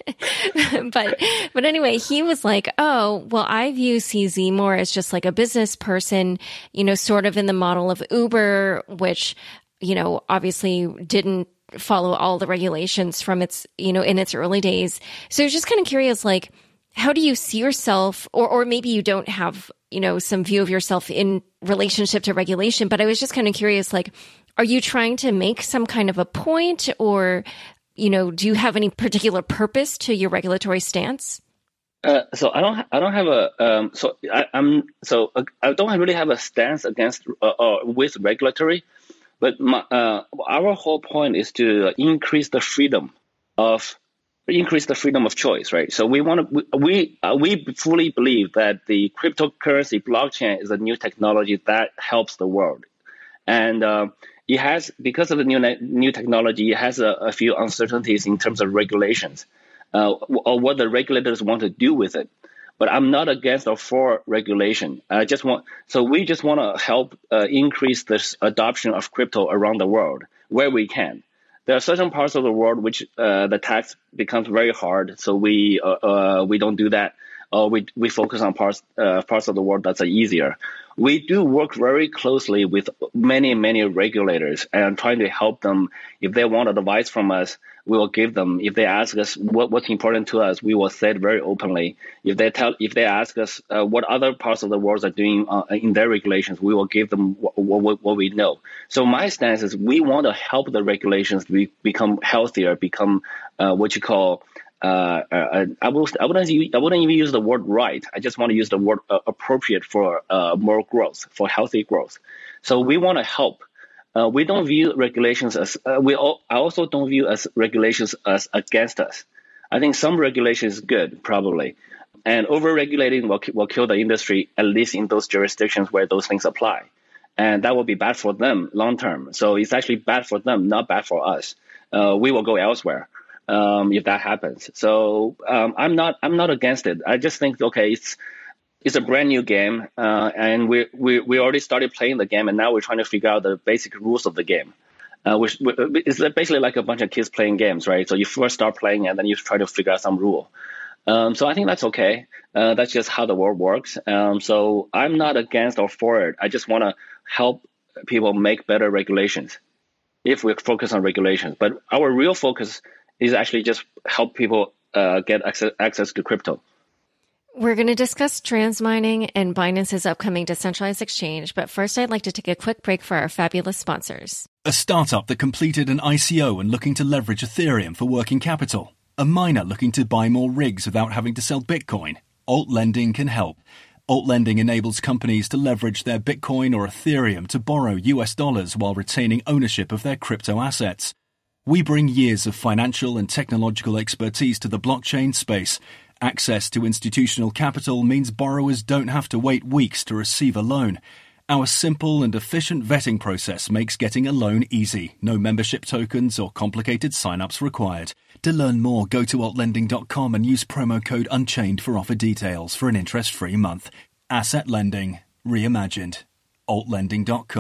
S2: but, but anyway, he was like, oh, well, I view C Z more as just like a business person, you know, sort of in the model of Uber, which, you know, obviously didn't follow all the regulations from its, you know, in its early days. So I was just kind of curious, like, how do you see yourself, or, or maybe you don't have, you know, some view of yourself in relationship to regulation, but I was just kind of curious, like, are you trying to make some kind of a point, or, you know, do you have any particular purpose to your regulatory stance?
S5: Uh, so I don't, I don't have a, um, so I, I'm, so uh, I don't really have a stance against uh, or with regulatory, but my, uh, our whole point is to increase the freedom of, increase the freedom of choice, right? So we want to, we, we, uh, we fully believe that the cryptocurrency blockchain is a new technology that helps the world, and uh, it has, because of the new new technology, it has a, a few uncertainties in terms of regulations. Uh, or what the regulators want to do with it. But I'm not against or for regulation. I just want, so we just want to help uh, increase this adoption of crypto around the world where we can. There are certain parts of the world which uh, the tax becomes very hard, so we uh, uh, we don't do that. Or we we focus on parts uh, parts of the world that's easier. We do work very closely with many, many regulators and trying to help them. If they want advice from us, we will give them. If they ask us what, what's important to us, we will say it very openly. If they tell, if they ask us uh, what other parts of the world are doing uh, in their regulations, we will give them what, what, what we know. So my stance is we want to help the regulations to be, become healthier, become uh, what you call Uh, uh, I, will, I, wouldn't use, I wouldn't even use the word right. I just want to use the word uh, appropriate for uh, more growth, for healthy growth. So we want to help. Uh, we don't view regulations as, uh, we all, I also don't view as regulations as against us. I think some regulation is good, probably. And over-regulating will, will kill the industry, at least in those jurisdictions where those things apply. And that will be bad for them long term. So it's actually bad for them, not bad for us. Uh, we will go elsewhere. Um, if that happens. So um, I'm not I'm not against it. I just think, okay, it's it's a brand new game, uh, and we we we already started playing the game, and now we're trying to figure out the basic rules of the game. Uh, which it's basically like a bunch of kids playing games, right? So you first start playing, and then you try to figure out some rule. Um, so I think that's okay. Uh, that's just how the world works. Um, so I'm not against or for it. I just want to help people make better regulations if we focus on regulations. But our real focus is actually just help people uh, get access, access to crypto.
S2: We're going to discuss transmining and Binance's upcoming decentralized exchange, but first I'd like to take a quick break for our fabulous sponsors.
S4: A startup that completed an I C O and looking to leverage Ethereum for working capital. A miner looking to buy more rigs without having to sell Bitcoin. Alt Lending can help. Alt Lending enables companies to leverage their Bitcoin or Ethereum to borrow U S dollars while retaining ownership of their crypto assets. We bring years of financial and technological expertise to the blockchain space. Access to institutional capital means borrowers don't have to wait weeks to receive a loan. Our simple and efficient vetting process makes getting a loan easy. No membership tokens or complicated sign-ups required. To learn more, go to alt lending dot com and use promo code Unchained for offer details for an interest-free month. Asset lending reimagined. alt lending dot com.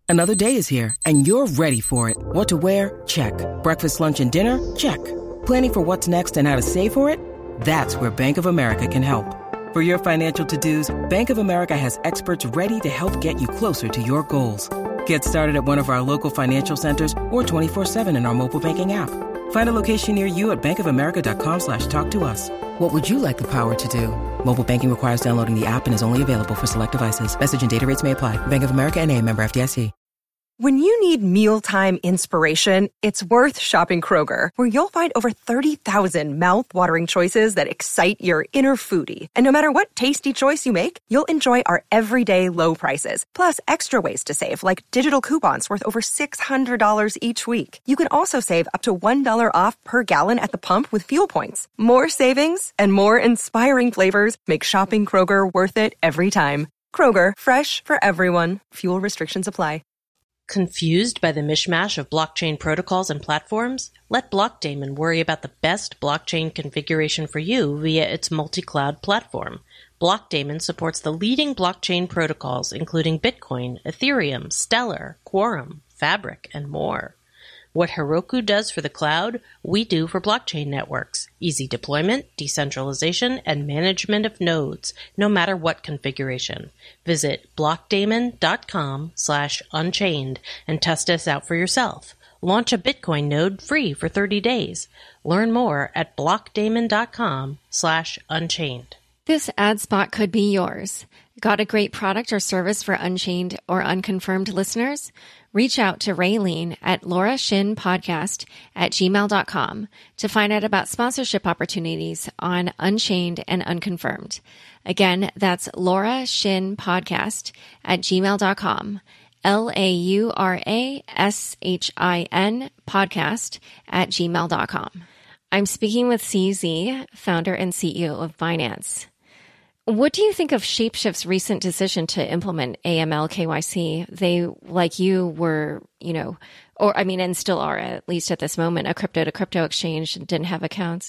S6: Another day is here, and you're ready for it. What to wear? Check. Breakfast, lunch, and dinner? Check. Planning for what's next and how to save for it? That's where Bank of America can help. For your financial to-dos, Bank of America has experts ready to help get you closer to your goals. Get started at one of our local financial centers or twenty-four seven in our mobile banking app. Find a location near you at bankofamerica.com slash talk to us. What would you like the power to do? Mobile banking requires downloading the app and is only available for select devices. Message and data rates may apply. Bank of America N A, member F D I C.
S7: When you need mealtime inspiration, it's worth shopping Kroger, where you'll find over thirty thousand mouth-watering choices that excite your inner foodie. And no matter what tasty choice you make, you'll enjoy our everyday low prices, plus extra ways to save, like digital coupons worth over six hundred dollars each week. You can also save up to one dollar off per gallon at the pump with fuel points. More savings and more inspiring flavors make shopping Kroger worth it every time. Kroger, fresh for everyone. Fuel restrictions apply.
S3: Confused by the mishmash of blockchain protocols and platforms? Let Blockdaemon worry about the best blockchain configuration for you via its multi-cloud platform. Blockdaemon supports the leading blockchain protocols, including Bitcoin, Ethereum, Stellar, Quorum, Fabric, and more. What Heroku does for the cloud, we do for blockchain networks. Easy deployment, decentralization, and management of nodes, no matter what configuration. Visit blockdaemon.com slash unchained and test us out for yourself. Launch a Bitcoin node free for thirty days. Learn more at blockdaemon.com slash unchained.
S2: This ad spot could be yours. Got a great product or service for Unchained or Unconfirmed listeners? Reach out to Raylene at Laura Shin Podcast at gmail dot com to find out about sponsorship opportunities on Unchained and Unconfirmed. Again, that's Laura Shin Podcast at gmail dot com. L A U R A S H I N podcast at gmail dot com. I'm speaking with C Z, founder and C E O of Binance. What do you think of Shapeshift's recent decision to implement A M L K Y C? They, like you, were, you know, or I mean, and still are, at least at this moment, a crypto-to-crypto exchange and didn't have accounts.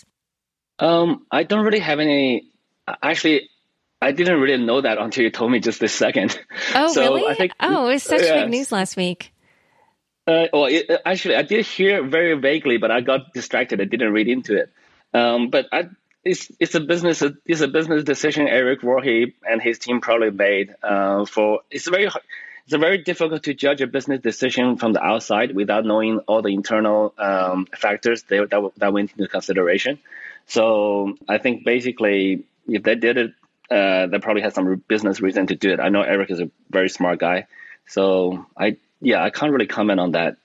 S5: Um, I don't really have any. Actually, I didn't really know that until you told me just this second.
S2: Oh,
S5: so
S2: really?
S5: I think,
S2: oh, it was such
S5: yeah.
S2: big news last week.
S5: Uh, well, it, actually, I did hear very vaguely, but I got distracted. I didn't read into it. Um, but I. It's it's a business it's a business decision Eric Voorhees and his team probably made. Uh, for it's very it's a very difficult to judge a business decision from the outside without knowing all the internal um, factors that, that that went into consideration. So I think basically, if they did it, uh, they probably had some business reason to do it. I know Eric is a very smart guy, so I yeah I can't really comment on that.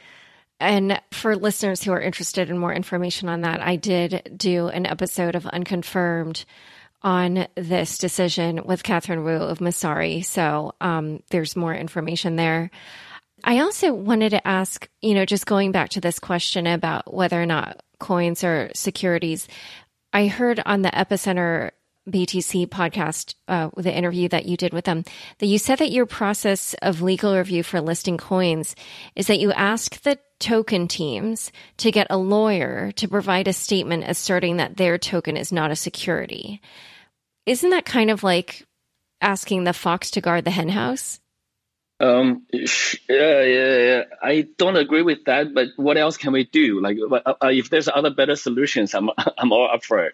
S2: And for listeners who are interested in more information on that, I did do an episode of Unconfirmed on this decision with Catherine Wu of Masari. So um, there's more information there. I also wanted to ask, you know, just going back to this question about whether or not coins are securities, I heard on the Epicenter B T C podcast, uh, the interview that you did with them, that you said that your process of legal review for listing coins is that you ask the token teams to get a lawyer to provide a statement asserting that their token is not a security. Isn't that kind of like asking the fox to guard the hen house?
S5: Um, yeah, yeah, yeah. I don't agree with that, but what else can we do? Like, uh, if there's other better solutions, I'm I'm all up for it.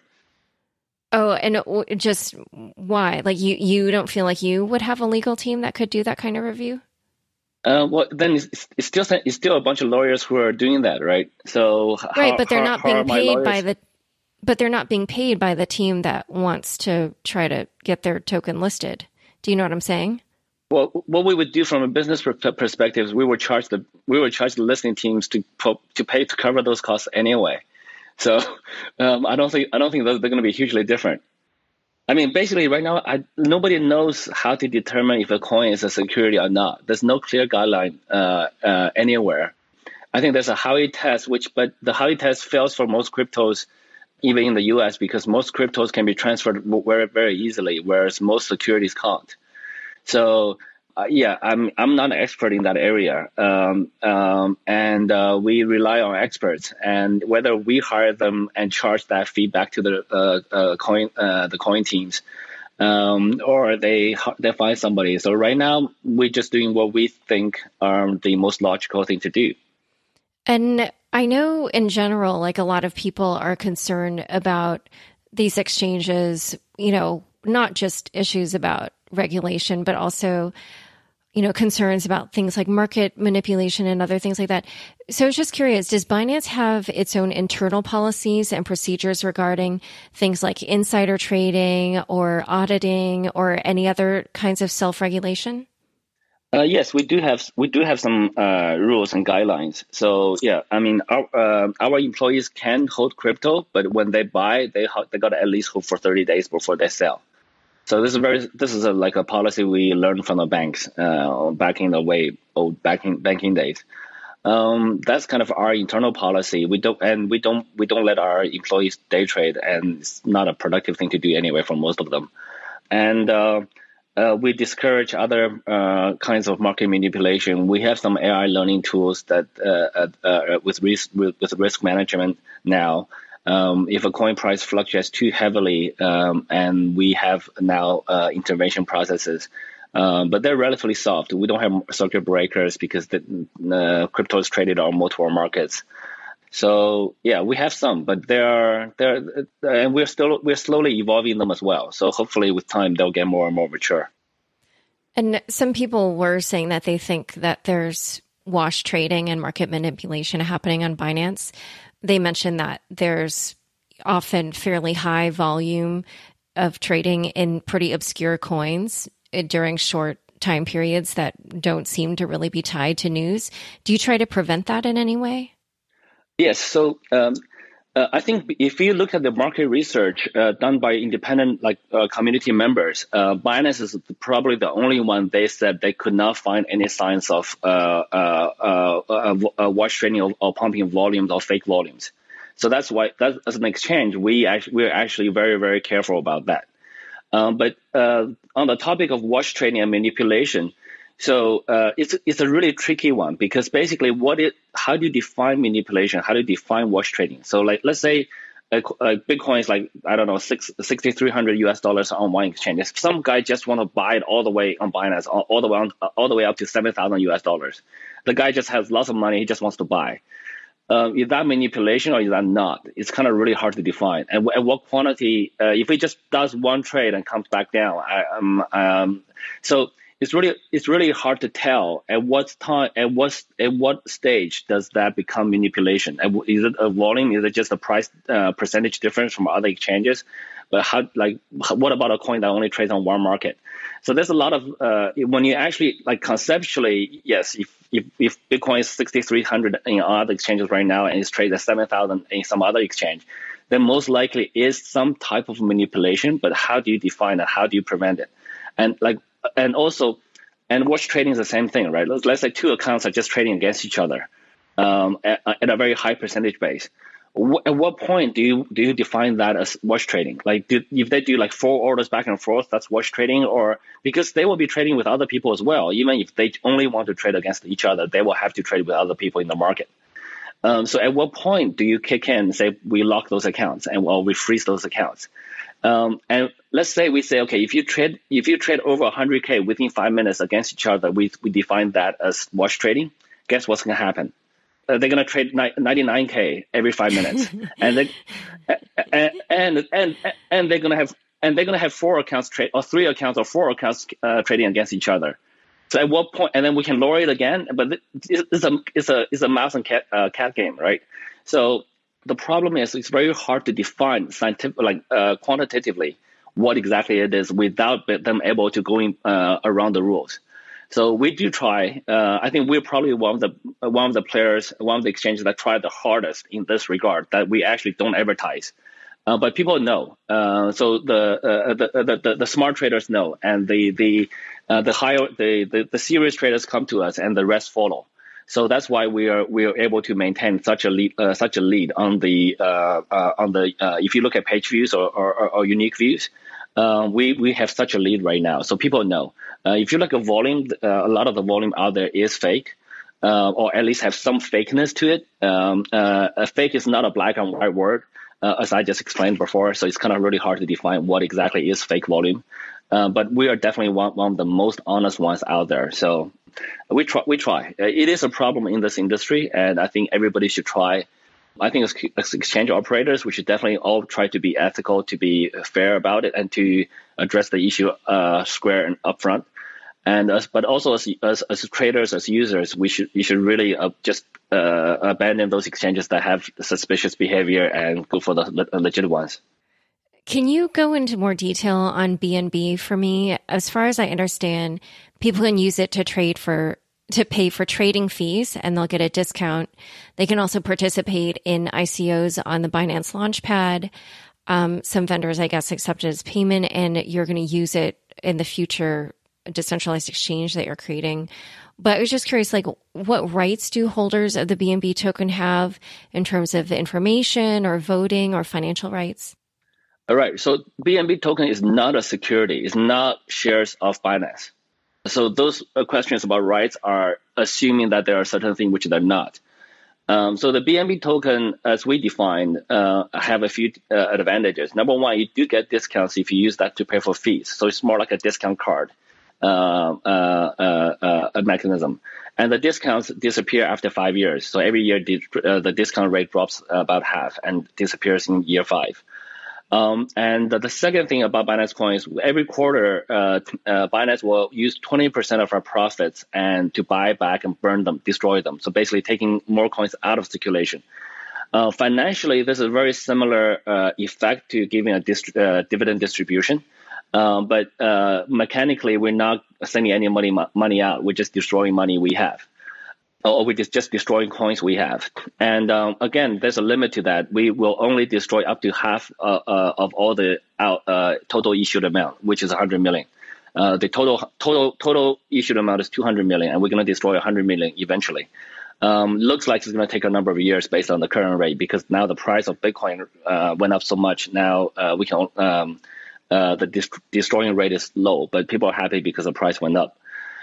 S2: Oh, and just why? Like you, you don't feel like you would have a legal team that could do that kind of review?
S5: Uh, well, then it's, it's still it's still a bunch of lawyers who are doing that, right? So how,
S2: right, but they're
S5: how,
S2: not being paid by the, but they're not being paid by the team that wants to try to get their token listed. Do you know what I'm saying?
S5: Well, what we would do from a business perspective is we would charge the we would charge the listing teams to to pay to cover those costs anyway. So um, I don't think I don't think they're going to be hugely different. I mean, basically, right now, I, nobody knows how to determine if a coin is a security or not. There's no clear guideline uh, uh, anywhere. I think there's a Howey test, which, but the Howey test fails for most cryptos, even in the U S, because most cryptos can be transferred very, very easily, whereas most securities can't. So, uh, yeah, I'm I'm not an expert in that area, um, um, and uh, we rely on experts. And whether we hire them and charge that fee back to the uh, uh, coin uh, the coin teams, um, or they they find somebody. So right now, we're just doing what we think are the most logical thing to do.
S2: And I know in general, like a lot of people are concerned about these exchanges, you know, not just issues about regulation, but also, you know, concerns about things like market manipulation and other things like that. So I was just curious, does Binance have its own internal policies and procedures regarding things like insider trading or auditing or any other kinds of self-regulation?
S5: Uh, yes, we do have we do have some uh, rules and guidelines. So yeah, I mean, our uh, our employees can hold crypto, but when they buy, they ha- they got to at least hold for thirty days before they sell. So this is very this is a, like a policy we learned from the banks uh, back in the way old banking banking days. Um, that's kind of our internal policy. We don't and we don't we don't let our employees day trade, and it's not a productive thing to do anyway for most of them. And uh, Uh, we discourage other uh, kinds of market manipulation. We have some A I learning tools that uh, uh, with risk with, with risk management now. Um, if a coin price fluctuates too heavily, um, and we have now uh, intervention processes, um, but they're relatively soft. We don't have circuit breakers because the uh, crypto is traded on multiple markets. So yeah, we have some, but they're they're and we're still we're slowly evolving them as well. So hopefully, with time, they'll get more and more mature.
S2: And some people were saying that they think that there's wash trading and market manipulation happening on Binance. They mentioned that there's often fairly high volume of trading in pretty obscure coins during short time periods that don't seem to really be tied to news. Do you try to prevent that in any way?
S5: Yes. So um, uh, I think if you look at the market research uh, done by independent like uh, community members, uh, Binance is probably the only one they said they could not find any signs of uh, uh, uh, uh, uh, wash trading or, or pumping volumes or fake volumes. So that's why, that, as an exchange, we actually, we're actually very, very careful about that. Um, but uh, on the topic of wash trading and manipulation, So uh, it's it's a really tricky one because basically, what it how do you define manipulation? How do you define wash trading? So like let's say a, a Bitcoin is like I don't know six sixty three hundred U S dollars on one exchange. If some guy just want to buy it all the way on Binance, all, all the way on, all the way up to seven thousand U S dollars, the guy just has lots of money. He just wants to buy. Um, is that manipulation or is that not? It's kind of really hard to define. And at what quantity? Uh, if he just does one trade and comes back down, I, um, um, so. It's really it's really hard to tell at what time at what at what stage does that become manipulation? Is it a volume? Is it just a price uh, percentage difference from other exchanges? But how like what about a coin that only trades on one market? So there's a lot of uh, when you actually like conceptually, yes, if if, if Bitcoin is sixty-three hundred in other exchanges right now and it's traded at seven thousand in some other exchange, then most likely is some type of manipulation. But how do you define it? How do you prevent it? And like. And also, and wash trading is the same thing, right? Let's, let's say two accounts are just trading against each other um, at, at a very high percentage base. W- at what point do you do you define that as wash trading? Like, do, if they do like four orders back and forth, that's wash trading, or because they will be trading with other people as well. Even if they only want to trade against each other, they will have to trade with other people in the market. Um, so, at what point do you kick in and say we lock those accounts and or we freeze those accounts? Um, and let's say we say, okay, if you trade if you trade over one hundred K within five minutes against each other, we we define that as wash trading. Guess what's going to happen? Uh, they're going to trade ninety-nine K every five minutes, and they and and and and they're going to have and they're going to have four accounts trade or three accounts or four accounts uh, trading against each other. So at what point? And then we can lower it again. But it's a it's a it's a mouse and cat uh, cat game, right? So. The problem is it's very hard to define scientific, like uh, quantitatively, what exactly it is without them able to go in, uh, around the rules. So we do try. Uh, I think we're probably one of the one of the players, one of the exchanges that try the hardest in this regard. That we actually don't advertise, uh, but people know. Uh, so the, uh, the, the the the smart traders know, and the the uh, the higher the, the the serious traders come to us, and the rest follow. So that's why we are we are able to maintain such a lead uh, such a lead on the uh, uh, on the uh, if you look at page views or, or, or unique views, uh, we we have such a lead right now. So people know uh, if you look at volume, uh, a lot of the volume out there is fake, uh, or at least have some fakeness to it. Um, uh, a fake is not a black and white word. uh, as I just explained before. So it's kind of really hard to define what exactly is fake volume. Uh, but we are definitely one, one of the most honest ones out there. So we try. We try. It is a problem in this industry, and I think everybody should try. I think as, as exchange operators, we should definitely all try to be ethical, to be fair about it, and to address the issue uh, square and upfront. And as, but also as, as as traders, as users, we should you should really uh, just uh, abandon those exchanges that have suspicious behavior and go for the le- legit ones.
S2: Can you go into more detail on B N B for me? As far as I understand, people can use it to trade for to pay for trading fees, and they'll get a discount. They can also participate in I C Os on the Binance Launchpad. Um, some vendors, I guess, accept it as payment, and you're going to use it in the future decentralized exchange that you're creating. But I was just curious, like, what rights do holders of the B N B token have in terms of information or voting or financial rights?
S5: All right. So B N B token is not a security. It's not shares of Binance. So those questions about rights are assuming that there are certain things which they're not. Um, so the B N B token, as we defined, uh, have a few uh, advantages. Number one, you do get discounts if you use that to pay for fees. So it's more like a discount card uh, uh, uh, uh, a mechanism. And the discounts disappear after five years. So every year the, uh, the discount rate drops about half and disappears in year five. Um, and the, the second thing about Binance Coin is every quarter, uh, uh, Binance will use twenty percent of our profits and to buy back and burn them, destroy them. So basically taking more coins out of circulation. Uh, financially, this is a very similar uh, effect to giving a dist- uh, dividend distribution. Um, but uh, mechanically, we're not sending any money money out. We're just destroying money we have. Or we're just destroying coins we have. And um, again, there's a limit to that. We will only destroy up to half uh, uh, of all the uh, total issued amount, which is one hundred million. Uh, the total total total issued amount is two hundred million, and we're going to destroy one hundred million eventually. Um, looks like it's going to take a number of years based on the current rate, because now the price of Bitcoin uh, went up so much. Now uh, we can um, uh, the dist- destroying rate is low, but people are happy because the price went up.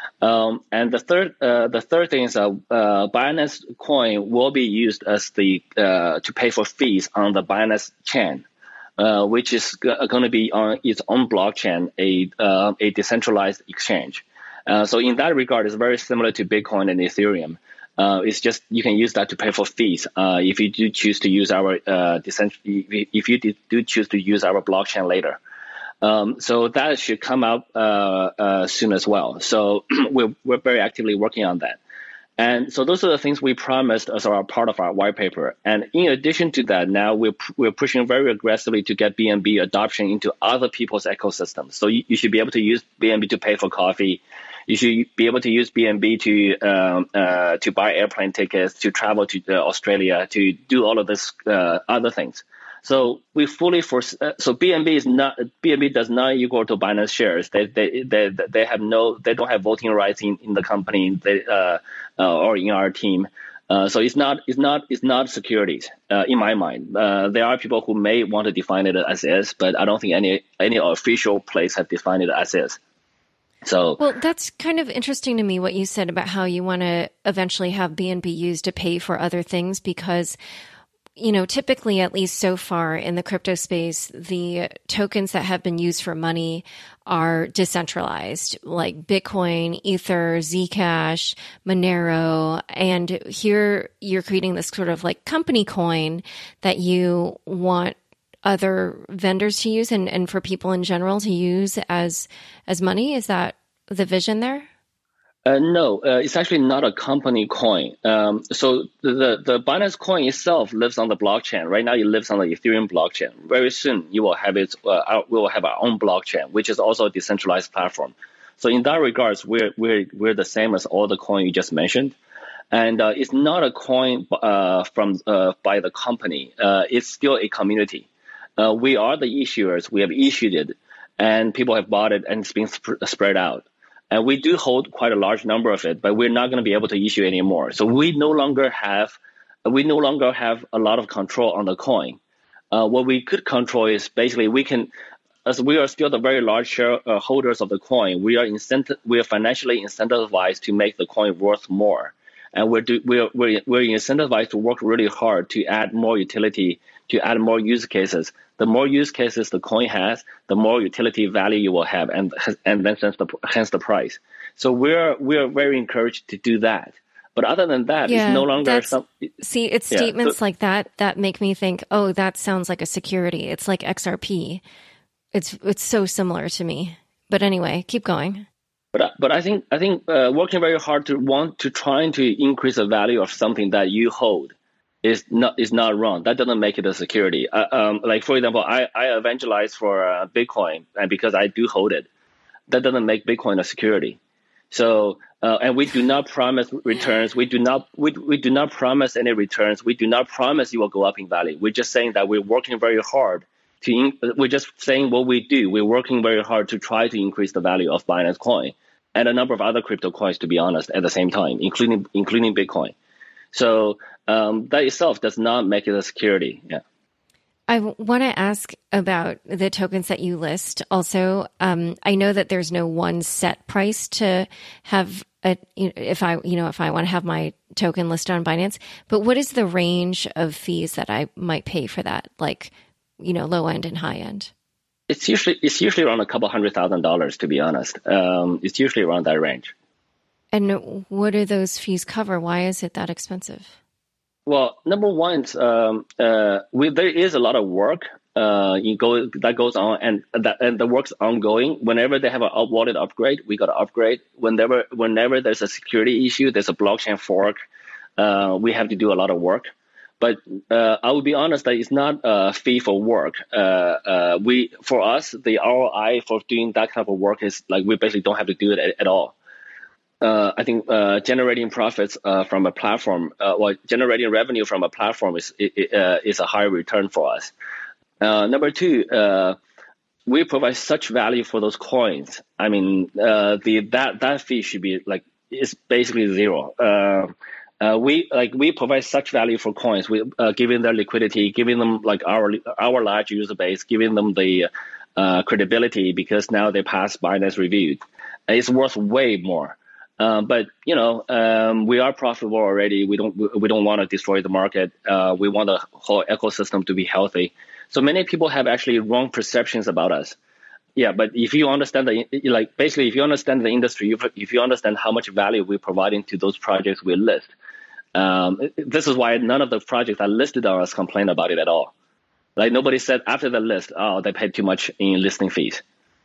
S5: Um, and the third, uh, the third thing is, uh, uh, Binance Coin will be used as the uh, to pay for fees on the Binance chain, uh, which is g- going to be on its own blockchain, a uh, a decentralized exchange. Uh, so in that regard, it's very similar to Bitcoin and Ethereum. Uh, it's just you can use that to pay for fees uh, if you do choose to use our uh, decent- if you do choose to use our blockchain later. Um, so that should come out uh, uh, soon as well. So we're we're very actively working on that. And so those are the things we promised as our part of our white paper. And in addition to that, now we're we're pushing very aggressively to get B N B adoption into other people's ecosystems. So you, you should be able to use B N B to pay for coffee. You should be able to use B N B to um, uh, to buy airplane tickets, to travel to uh, Australia, to do all of this uh, other things. So we fully force. Uh, so B N B is not B N B does not equal to Binance shares. They they they they have no. They don't have voting rights in, in the company. They, uh, uh, or in our team. Uh, so it's not it's not it's not securities uh, in my mind. Uh, there are people who may want to define it as is, but I don't think any any official place have defined it as is. So
S2: well, that's kind of interesting to me what you said about how you want to eventually have B N B used to pay for other things, because, you know, typically, at least so far in the crypto space, the tokens that have been used for money are decentralized, like Bitcoin, Ether, Zcash, Monero. And here you're creating this sort of like company coin that you want other vendors to use and, and for people in general to use as as money. Is that the vision there?
S5: Uh, no, uh, it's actually not a company coin. Um, so the, the Binance coin itself lives on the blockchain. Right now, it lives on the Ethereum blockchain. Very soon, you will have it. Uh, our, we will have our own blockchain, which is also a decentralized platform. So in that regards, we're we're we're the same as all the coin you just mentioned, and uh, it's not a coin uh, from uh, by the company. Uh, it's still a community. Uh, we are the issuers. We have issued it, and people have bought it, and it's been sp- spread out. And we do hold quite a large number of it, but we're not going to be able to issue anymore. So we no longer have, we no longer have a lot of control on the coin. Uh, what we could control is basically we can, as we are still the very large shareholders uh, of the coin, we are incentive, we are financially incentivized to make the coin worth more, and we're do, we're we're we're incentivized to work really hard to add more utility to add more use cases. The more use cases the coin has, the more utility value you will have, and and then hence the hence the price. So we're we're very encouraged to do that. But other than that,
S2: yeah,
S5: it's no longer some.
S2: See, it's
S5: yeah,
S2: statements
S5: so,
S2: like that that make me think, oh, that sounds like a security. It's like X R P. It's it's so similar to me. But anyway, keep going.
S5: But but I think I think uh, working very hard to want to trying to increase the value of something that you hold is not is not wrong. That doesn't make it a security. Uh, um, like for example, I I evangelize for uh, Bitcoin, and because I do hold it, that doesn't make Bitcoin a security. So uh, and we do not promise returns. We do not we we do not promise any returns. We do not promise you will go up in value. We're just saying that we're working very hard to. In, we're just saying what we do. We're working very hard to try to increase the value of Binance Coin and a number of other crypto coins, to be honest, at the same time, including including Bitcoin. So um, that itself does not make it a security. Yeah.
S2: I want to ask about the tokens that you list. Also, um, I know that there's no one set price to have a, if I, you know, if I want to have my token listed on Binance, but what is the range of fees that I might pay for that? Like, you know, low end and high end?
S5: It's usually, it's usually around a couple hundred thousand dollars, to be honest. Um, it's usually around that range.
S2: And what do those fees cover? Why is it that expensive?
S5: Well, number one, um, uh, we, there is a lot of work uh, you go, that goes on, and that and the work's ongoing. Whenever they have an up wallet upgrade, we got to upgrade. Whenever whenever there's a security issue, there's a blockchain fork, uh, we have to do a lot of work. But uh, I will be honest that it's not a fee for work. Uh, uh, we for us, the R O I for doing that kind of work is like we basically don't have to do it at, at all. Uh, I think uh, generating profits uh, from a platform, uh, well, generating revenue from a platform is uh, is a higher return for us. Uh, number two, uh, we provide such value for those coins. I mean, uh, the that that fee should be like it's basically zero. Uh, uh, we like we provide such value for coins. We uh, giving them liquidity, giving them like our our large user base, giving them the uh, credibility because now they pass Binance Review. It's worth way more. Uh, but you know, um, we are profitable already. We don't we don't want to destroy the market. Uh, we want the whole ecosystem to be healthy. So many people have actually wrong perceptions about us. Yeah, but if you understand the like, basically, if you understand the industry, if, if you understand how much value we're providing to those projects we list, um, this is why none of the projects that listed on us complain about it at all. Like nobody said after the list, oh, they paid too much in listing fees.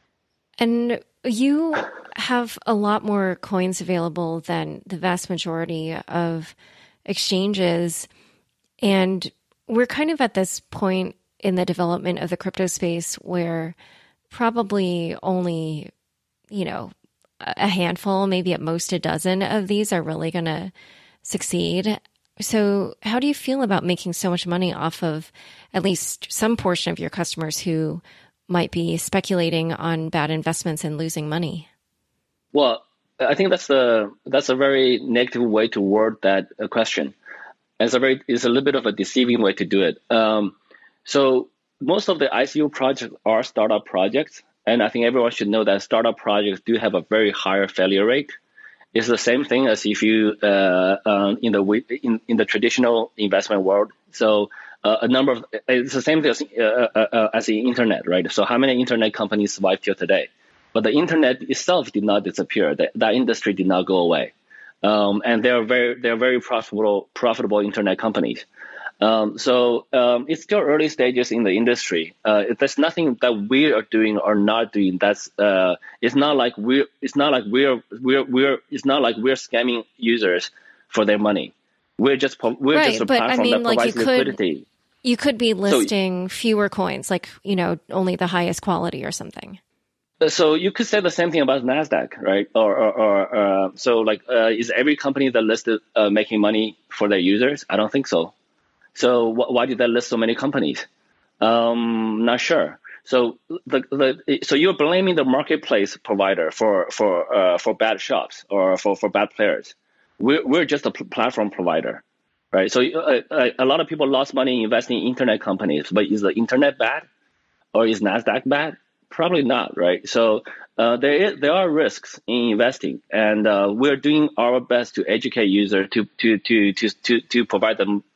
S2: And you have a lot more coins available than the vast majority of exchanges. And we're kind of at this point in the development of the crypto space where probably only, you know, a handful, maybe at most a dozen of these are really going to succeed. So how do you feel about making so much money off of at least some portion of your customers who might be speculating on bad investments and losing money?
S5: Well, I think that's a that's a very negative way to word that uh, question. It's a very it's a little bit of a deceiving way to do it. Um, so most of the I C O projects are startup projects, and I think everyone should know that startup projects do have a very higher failure rate. It's the same thing as if you uh, um, in the in in the traditional investment world. So. Uh, a number of it's the same thing as, uh, uh, uh, as the internet, right? So how many internet companies survive till today? But the internet itself did not disappear. That, that industry did not go away, um, and they're very they're very profitable profitable internet companies. Um, so um, it's still early stages in the industry. Uh, there's nothing that we are doing or not doing. That's uh, it's not like we're it's not like we're we're we're it's not like we're scamming users for their money. We're just we're
S2: right,
S5: just a
S2: but
S5: platform
S2: I mean,
S5: that
S2: like
S5: provides
S2: you could,
S5: liquidity.
S2: You could be listing so, fewer coins, like, you know, only the highest quality or something.
S5: So you could say the same thing about NASDAQ, right? Or, or, or uh, so like, uh, is every company that listed uh, making money for their users? I don't think so. So wh- why did they list so many companies? Um, not sure. So the, the so you're blaming the marketplace provider for for uh, for bad shops or for, for bad players. We're we're just a pl- platform provider. Right, so uh, a lot of people lost money investing in internet companies, but is the internet bad, or is NASDAQ bad? Probably not, right? So uh, there is, there are risks in investing, and uh, we're doing our best to educate users to to to to to to provide them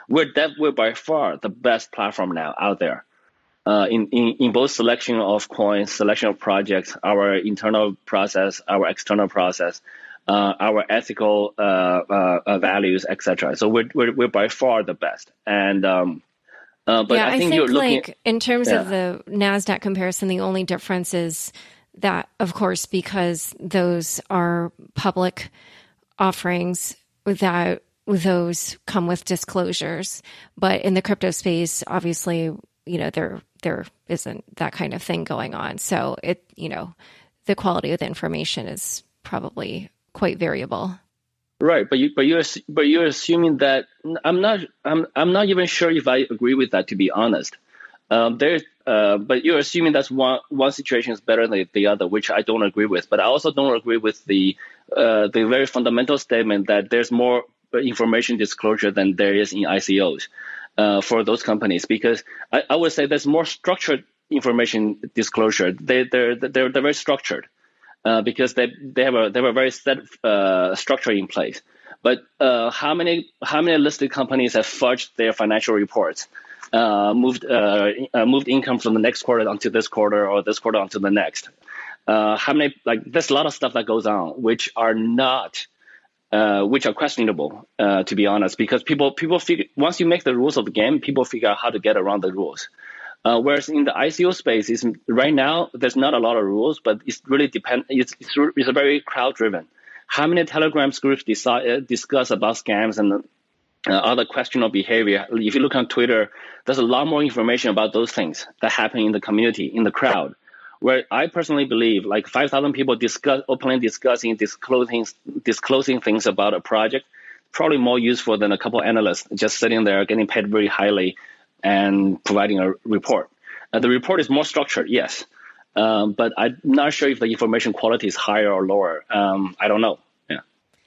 S5: we're that we're by far the best platform now out there. Uh, in, in, in both selection of coins, selection of projects, our internal process, our external process, uh, our ethical uh, uh, uh, values, et cetera. So we're, we're we're by far the best. And um, uh, but
S2: yeah,
S5: I think,
S2: I think
S5: you're looking
S2: like in terms
S5: yeah.
S2: of the NASDAQ comparison, the only difference is that, of course, because those are public offerings, that those come with disclosures. But in the crypto space, obviously, you know, there there isn't that kind of thing going on. So it, you know, the quality of the information is probably quite variable.
S5: Right, but you but you're but you're assuming that I'm not I'm I'm not even sure if I agree with that, to be honest. Um, there, uh, but you're assuming that's one one situation is better than the other, which I don't agree with. But I also don't agree with the uh, the very fundamental statement that there's more information disclosure than there is in I C Os. Uh, for those companies, because I, I would say there's more structured information disclosure. They, they're they're they're very structured uh, because they they have a they have a very set uh, structure in place. But uh, how many how many listed companies have fudged their financial reports, uh, moved uh, uh, moved income from the next quarter onto this quarter or this quarter onto the next? Uh, how many like there's a lot of stuff that goes on which are not. Uh, which are questionable, uh, to be honest, because people people figure once you make the rules of the game, people figure out how to get around the rules. Uh, whereas in the I C O space, is right now there's not a lot of rules, but it's really depend. It's it's, it's very crowd driven. How many Telegram groups decide, uh, discuss about scams and uh, other questionable behavior? If you look on Twitter, there's a lot more information about those things that happen in the community, in the crowd. Where I personally believe, like five thousand people discuss openly discussing, disclosing, disclosing things about a project, probably more useful than a couple of analysts just sitting there getting paid very highly and providing a report. Uh, the report is more structured, yes, um, but I'm not sure if the information quality is higher or lower. Um, I don't know. Yeah.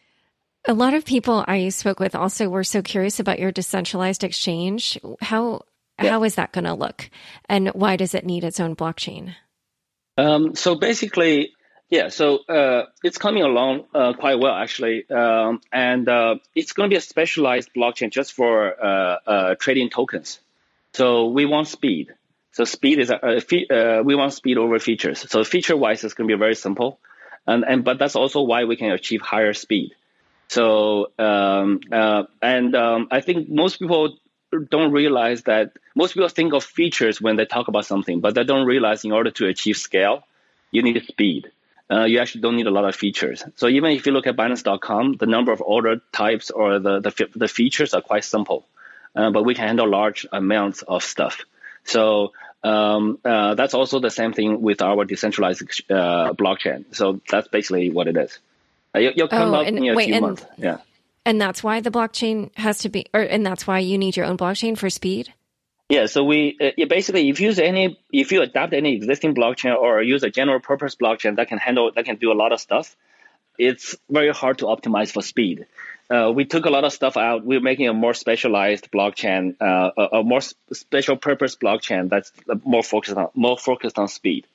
S2: A lot of people I spoke with also were so curious about your decentralized exchange. How yeah. how is that going to look, and why does it need its own blockchain?
S5: Um, so basically, yeah, so uh, it's coming along uh, quite well, actually. Um, and uh, it's going to be a specialized blockchain just for uh, uh, trading tokens. So we want speed. So speed is, a, a fe- uh, we want speed over features. So feature-wise, it's going to be very simple. And, and but that's also why we can achieve higher speed. So, um, uh, and um, I think most people don't realize that most people think of features when they talk about something, but they don't realize in order to achieve scale, you need speed. Uh, you actually don't need a lot of features. So even if you look at Binance dot com, the number of order types or the the, the features are quite simple, uh, but we can handle large amounts of stuff. So um, uh, that's also the same thing with our decentralized uh, blockchain. So that's basically what it is. Uh, you, you'll come
S2: oh,
S5: out
S2: and,
S5: in a
S2: wait,
S5: few
S2: and-
S5: months. Yeah.
S2: And that's why the blockchain has to be, or and that's why you need your own blockchain for speed?
S5: Yeah, so we uh, yeah, basically, if you use any, if you adopt any existing blockchain or use a general purpose blockchain that can handle, that can do a lot of stuff, it's very hard to optimize for speed. Uh, we took a lot of stuff out. We're making a more specialized blockchain, uh, a, a more special purpose blockchain that's more focused on more focused on speed.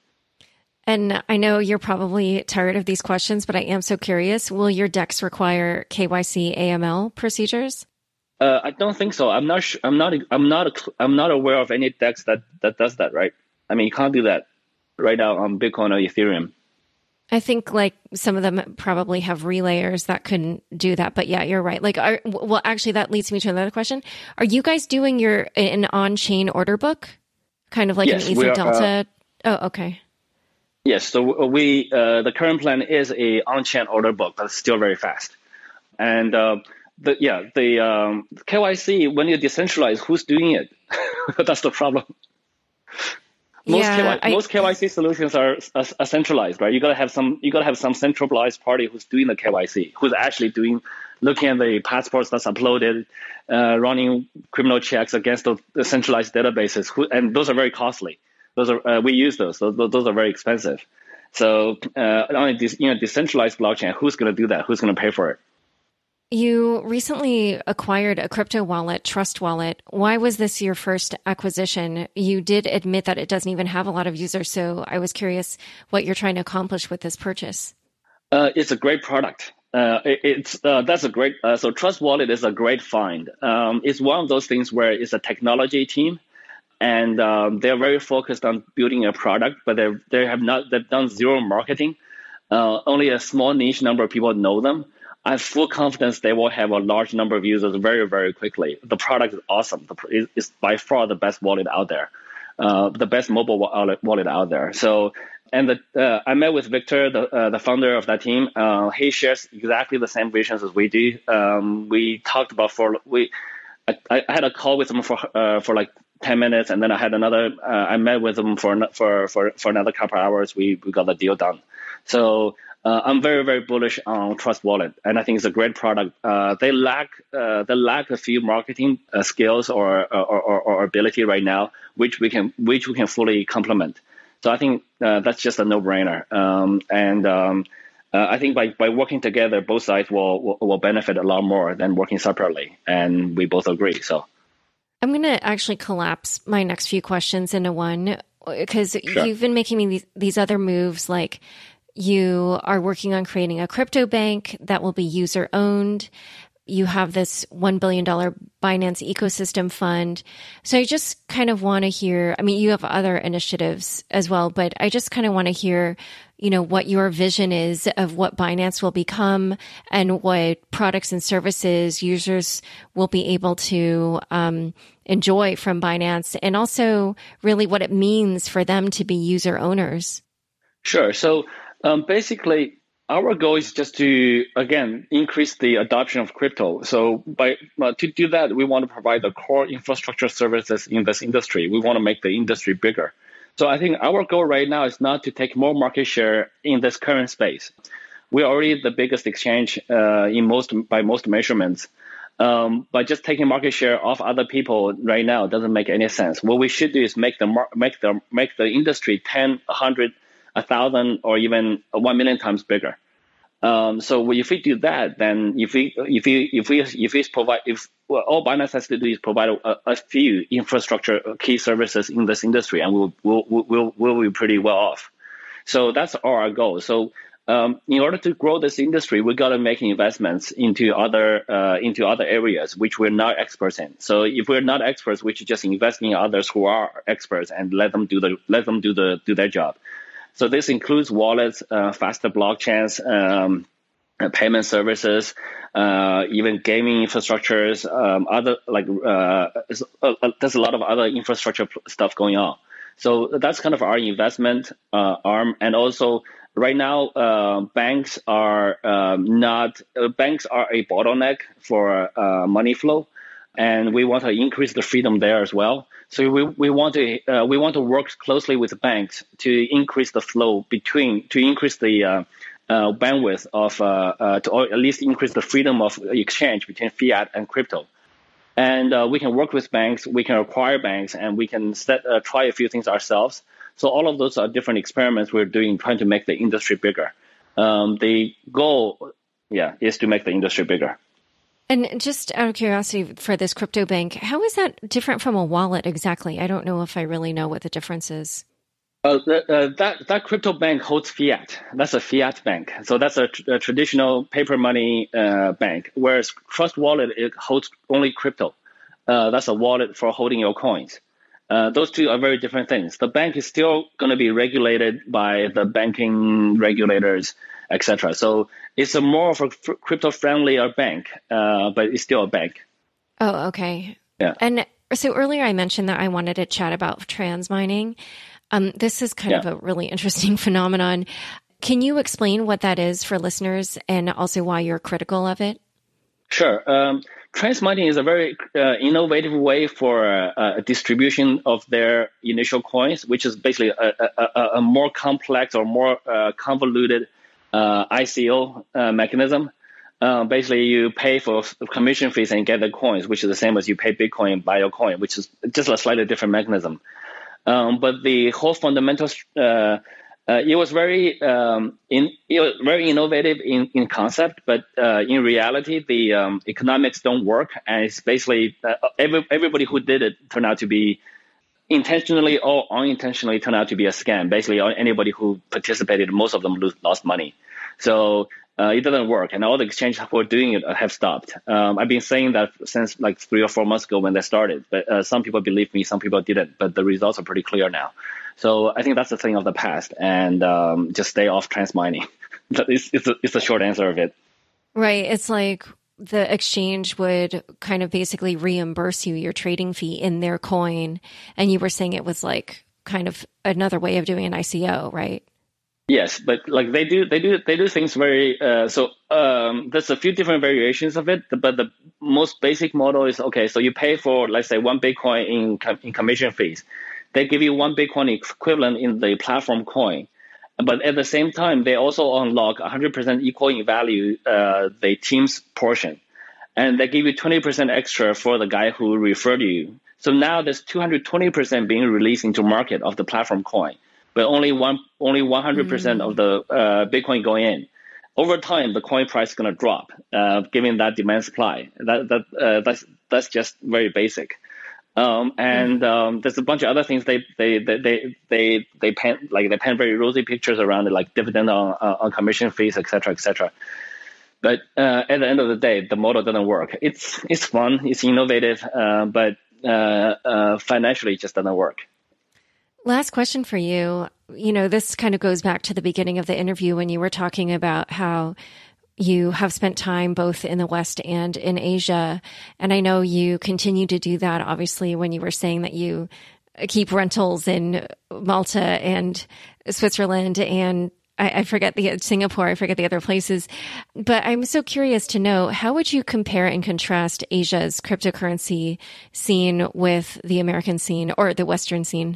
S2: And I know you're probably tired of these questions, but I am so curious. Will your DEX require K Y C A M L procedures?
S5: Uh, I don't think so. I'm not. Sh- I'm not. I'm not. I'm not aware of any DEX that, that does that. Right? I mean, you can't do that right now on Bitcoin or Ethereum.
S2: I think like some of them probably have relayers that couldn't do that. But yeah, you're right. Like, are, well, actually, that leads me to another question. Are you guys doing your an on-chain order book, kind of like
S5: yes,
S2: an
S5: we are,
S2: EtherDelta?
S5: Uh,
S2: oh, okay.
S5: Yes, so we uh, the current plan is a on-chain order book, but it's still very fast. And uh, the yeah, the um, K Y C, when you decentralize, who's doing it? That's the problem. Most
S2: yeah,
S5: K Y,
S2: I,
S5: most K Y C solutions are, are, are centralized, right? You gotta have some you gotta have some centralized party who's doing the K Y C, who's actually doing looking at the passports that's uploaded, uh, running criminal checks against the, the centralized databases, who, and those are very costly. Those are uh, we use those. those. Those are very expensive. So uh, on a de- you know, decentralized blockchain, who's going to do that? Who's going to pay for it?
S2: You recently acquired a crypto wallet, Trust Wallet. Why was this your first acquisition? You did admit that it doesn't even have a lot of users, so I was curious what you're trying to accomplish with this purchase.
S5: Uh, it's a great product. Uh, it, it's uh, that's a great. Uh, so Trust Wallet is a great find. Um, it's one of those things where it's a technology team, and um, they're very focused on building a product, but they they have not they've done zero marketing. Uh, only a small niche number of people know them. I have full confidence they will have a large number of users very, very quickly. The product is awesome. The, it's by far the best wallet out there, uh, the best mobile wallet, wallet out there. So, and the, uh, I met with Victor, the uh, the founder of that team. Uh, he shares exactly the same visions as we do. Um, we talked about for we. I, I had a call with him for uh, for like ten minutes, and then I had another. Uh, I met with him for for for for another couple of hours. We we got the deal done. So uh, I'm very, very bullish on Trust Wallet, and I think it's a great product. Uh, they lack uh, they lack a few marketing uh, skills or or, or or ability right now, which we can which we can fully complement. So I think uh, that's just a no-brainer. Um, and um, uh, I think by, by working together, both sides will, will will benefit a lot more than working separately, and we both agree. So
S2: I'm going to actually collapse my next few questions into one, because
S5: Sure.
S2: you've been making me these, these other moves, like you are working on creating a crypto bank that will be user owned. You have this one billion dollars Binance ecosystem fund. So I just kind of want to hear, I mean, you have other initiatives as well, but I just kind of want to hear, you know, what your vision is of what Binance will become and what products and services users will be able to um, enjoy from Binance, and also really what it means for them to be user owners.
S5: Sure. So um, basically, our goal is just to, again, increase the adoption of crypto. So by uh, to do that, we want to provide the core infrastructure services in this industry. We want to make the industry bigger. So I think our goal right now is not to take more market share in this current space. We're already the biggest exchange uh, in most by most measurements. Um, but just taking market share off other people right now doesn't make any sense. What we should do is make the mar- make the make the industry ten, a hundred, a thousand, or even one million times bigger. Um, so if we do that, then if we if we if we if we provide if well, all Binance has to do is provide a, a few infrastructure key services in this industry, and we'll we'll we'll we'll be pretty well off. So that's our goal. So um, in order to grow this industry, we got to make investments into other uh, into other areas which we're not experts in. So if we're not experts, we should just invest in others who are experts and let them do the let them do the do their job. So this includes wallets, uh, faster blockchains, um, payment services, uh, even gaming infrastructures, um, other like uh, uh, there's a lot of other infrastructure stuff going on. So that's kind of our investment uh, arm. And also right now, uh, banks are um, not uh, banks are a bottleneck for uh, money flow. And we want to increase the freedom there as well. So we we want to uh, we want to work closely with banks to increase the flow between to increase the uh, uh, bandwidth of uh, uh, to or at least increase the freedom of exchange between fiat and crypto. And uh, we can work with banks, we can acquire banks, and we can set uh, try a few things ourselves. So all of those are different experiments we're doing, trying to make the industry bigger. Um, the goal, yeah, is to make the industry bigger.
S2: And just out of curiosity, for this crypto bank, how is that different from a wallet exactly? I don't know if I really know what the difference is.
S5: Uh, the, uh, that that crypto bank holds fiat. That's a fiat bank. So that's a, tr- a traditional paper money uh, bank. Whereas Trust Wallet, it holds only crypto. Uh, that's a wallet for holding your coins. Uh, those two are very different things. The bank is still going to be regulated by the banking regulators, et cetera. So it's a more of a f- crypto-friendlier bank, uh, but it's still a bank.
S2: Oh, okay.
S5: Yeah.
S2: And so earlier I mentioned that I wanted to chat about trans mining. Um, this is kind
S5: yeah.
S2: of a really interesting phenomenon. Can you explain what that is for listeners and also why you're critical of it?
S5: Sure. Um, trans mining is a very uh, innovative way for uh, a distribution of their initial coins, which is basically a, a, a more complex or more uh, convoluted uh, I C O uh, mechanism. Uh, basically, you pay for commission fees and get the coins, which is the same as you pay Bitcoin and buy your coin, which is just a slightly different mechanism. Um, but the whole fundamental, uh, uh, it was very, um, in, it was very innovative in, in concept, but uh, in reality, the um, economics don't work, and it's basically uh, every, everybody who did it turned out to be intentionally or unintentionally turned out to be a scam. Basically, anybody who participated, most of them lose, lost money. So Uh, it doesn't work, and all the exchanges who are doing it have stopped. Um, I've been saying that since like three or four months ago when they started, but uh, some people believe me, some people didn't, but the results are pretty clear now. So I think that's the thing of the past, and um, just stay off trans mining. it's, it's, a, it's a short answer of it.
S2: Right. It's like the exchange would kind of basically reimburse you your trading fee in their coin. And you were saying it was like kind of another way of doing an I C O, right?
S5: Yes, but like they do, they do, they do things very. Uh, so um, there's a few different variations of it, but the most basic model is okay. So you pay for, let's say, one Bitcoin in in commission fees. They give you one Bitcoin equivalent in the platform coin, but at the same time, they also unlock one hundred percent equal in value uh, the team's portion, and they give you twenty percent extra for the guy who referred you. So now there's two hundred twenty percent being released into market of the platform coin. But only one, only one hundred percent mm. of the uh, Bitcoin going in. Over time, the coin price is going to drop, uh, given that demand supply. That that uh, that's that's just very basic. Um, and mm. um, there's a bunch of other things they they they they they, they paint like they paint very rosy pictures around it, like dividend on on commission fees, et cetera, et cetera. But uh, at the end of the day, the model doesn't work. It's it's fun, it's innovative, uh, but uh, uh, financially, it just doesn't work.
S2: Last question for you. You know, this kind of goes back to the beginning of the interview when you were talking about how you have spent time both in the West and in Asia. And I know you continue to do that, obviously, when you were saying that you keep rentals in Malta and Switzerland and I, I forget the Singapore, I forget the other places. But I'm so curious to know, how would you compare and contrast Asia's cryptocurrency scene with the American scene or the Western scene?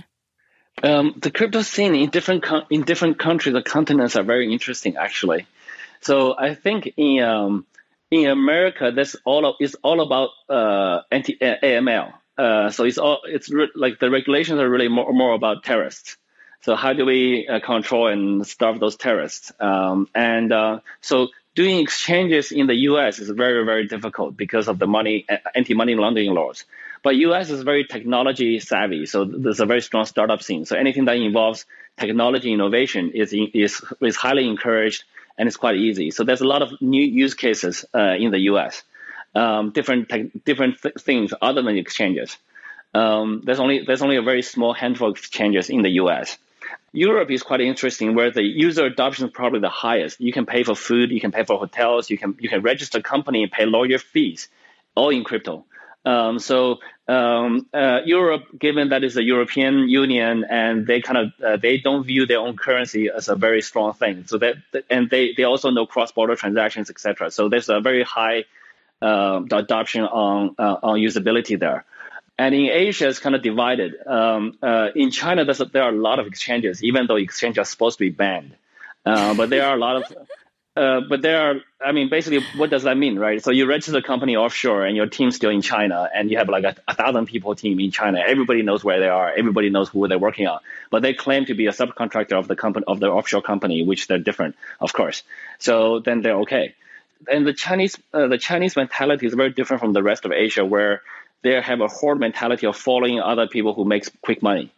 S5: Um, the crypto scene in different co- in different countries, the continents are very interesting, actually. So I think in um, in America, that's all of, it's all about uh, anti A M L. Uh, so it's all it's re- like the regulations are really more more about terrorists. So how do we uh, control and starve those terrorists? Um, and uh, so doing exchanges in the U S is very very difficult because of the money anti-money laundering laws. But U S is very technology savvy, so there's a very strong startup scene. So anything that involves technology innovation is is is highly encouraged, and it's quite easy. So there's a lot of new use cases uh, in the U S, um, different te- different th- things other than exchanges. Um, there's only there's only a very small handful of exchanges in the U S. Europe is quite interesting, where the user adoption is probably the highest. You can pay for food, you can pay for hotels, you can you can register a company and pay lawyer fees, all in crypto. Um, so um, uh, Europe, given that it's a European Union, and they kind of uh, they don't view their own currency as a very strong thing. So that and they, they also know cross-border transactions, et cetera. So there's a very high uh, adoption on uh, on usability there. And in Asia, it's kind of divided. Um, uh, in China, there's a, there are a lot of exchanges, even though exchanges are supposed to be banned. Uh, but there are a lot of Uh, but there are, I mean, basically, what does that mean, right? So you register a company offshore and your team's still in China, and you have like a, a thousand people team in China. Everybody knows where they are. Everybody knows who they're working on. But they claim to be a subcontractor of the company, of the offshore company, which they're different, of course. So then they're okay. And the Chinese, uh, the Chinese mentality is very different from the rest of Asia, where they have a horde mentality of following other people who makes quick money.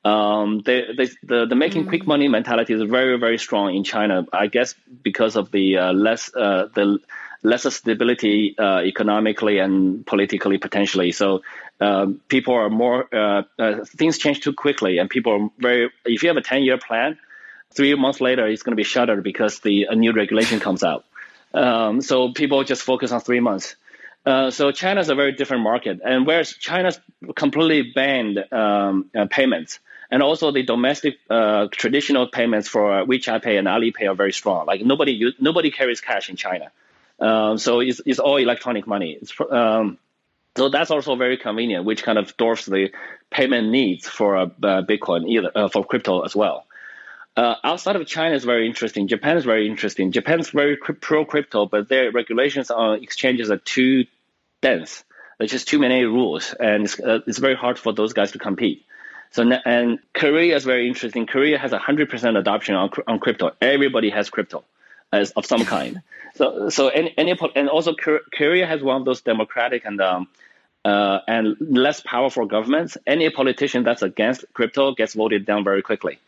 S5: Um, they, they, the the making mm. quick money mentality is very very strong in China. I guess because of the uh, less uh, the lesser stability uh, economically and politically potentially. So um, people are more uh, uh, things change too quickly, and people are very. If you have a ten year plan, three months later it's going to be shuttered because the a new regulation comes out. Um, so people just focus on three months. Uh, so China's a very different market, and whereas China's completely banned um, uh, payments. And also the domestic uh, traditional payments for WeChat Pay and Alipay are very strong. Like nobody use, nobody carries cash in China. Um, so it's, it's all electronic money. It's, um, so that's also very convenient, which kind of dwarfs the payment needs for uh, Bitcoin, either uh, for crypto as well. Uh, outside of China is very interesting. Japan is very interesting. Japan's very pro-crypto, but their regulations on exchanges are too dense. There's just too many rules, and it's, uh, it's very hard for those guys to compete. So and Korea is very interesting. Korea has a hundred percent adoption on on crypto. Everybody has crypto, as of some kind. So so any, any and also Korea has one of those democratic and um uh and less powerful governments. Any politician that's against crypto gets voted down very quickly.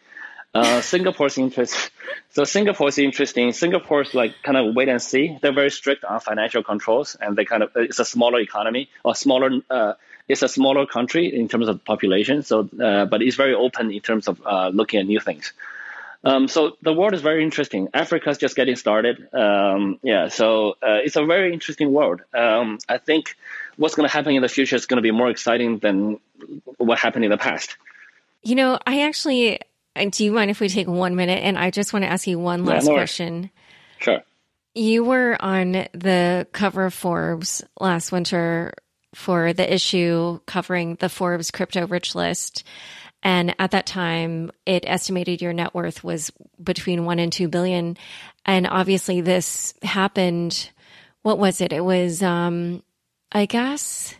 S5: Uh, Singapore's interest. So Singapore's interesting. Singapore's like kind of wait and see. They're very strict on financial controls, and they kind of it's a smaller economy or smaller. Uh, it's a smaller country in terms of population. So, uh, but it's very open in terms of uh, looking at new things. Um, so the world is very interesting. Africa's just getting started. Um, yeah, so uh, it's a very interesting world. Um, I think what's going to happen in the future is going to be more exciting than what happened in the past.
S2: You know, I actually, do you mind if we take one minute? And I just want to ask you one last yeah, no question.
S5: Sure.
S2: You were on the cover of Forbes last winter for the issue covering the Forbes Crypto Rich List. And at that time, it estimated your net worth was between one and two billion. And obviously this happened, what was it? It was, um, I guess,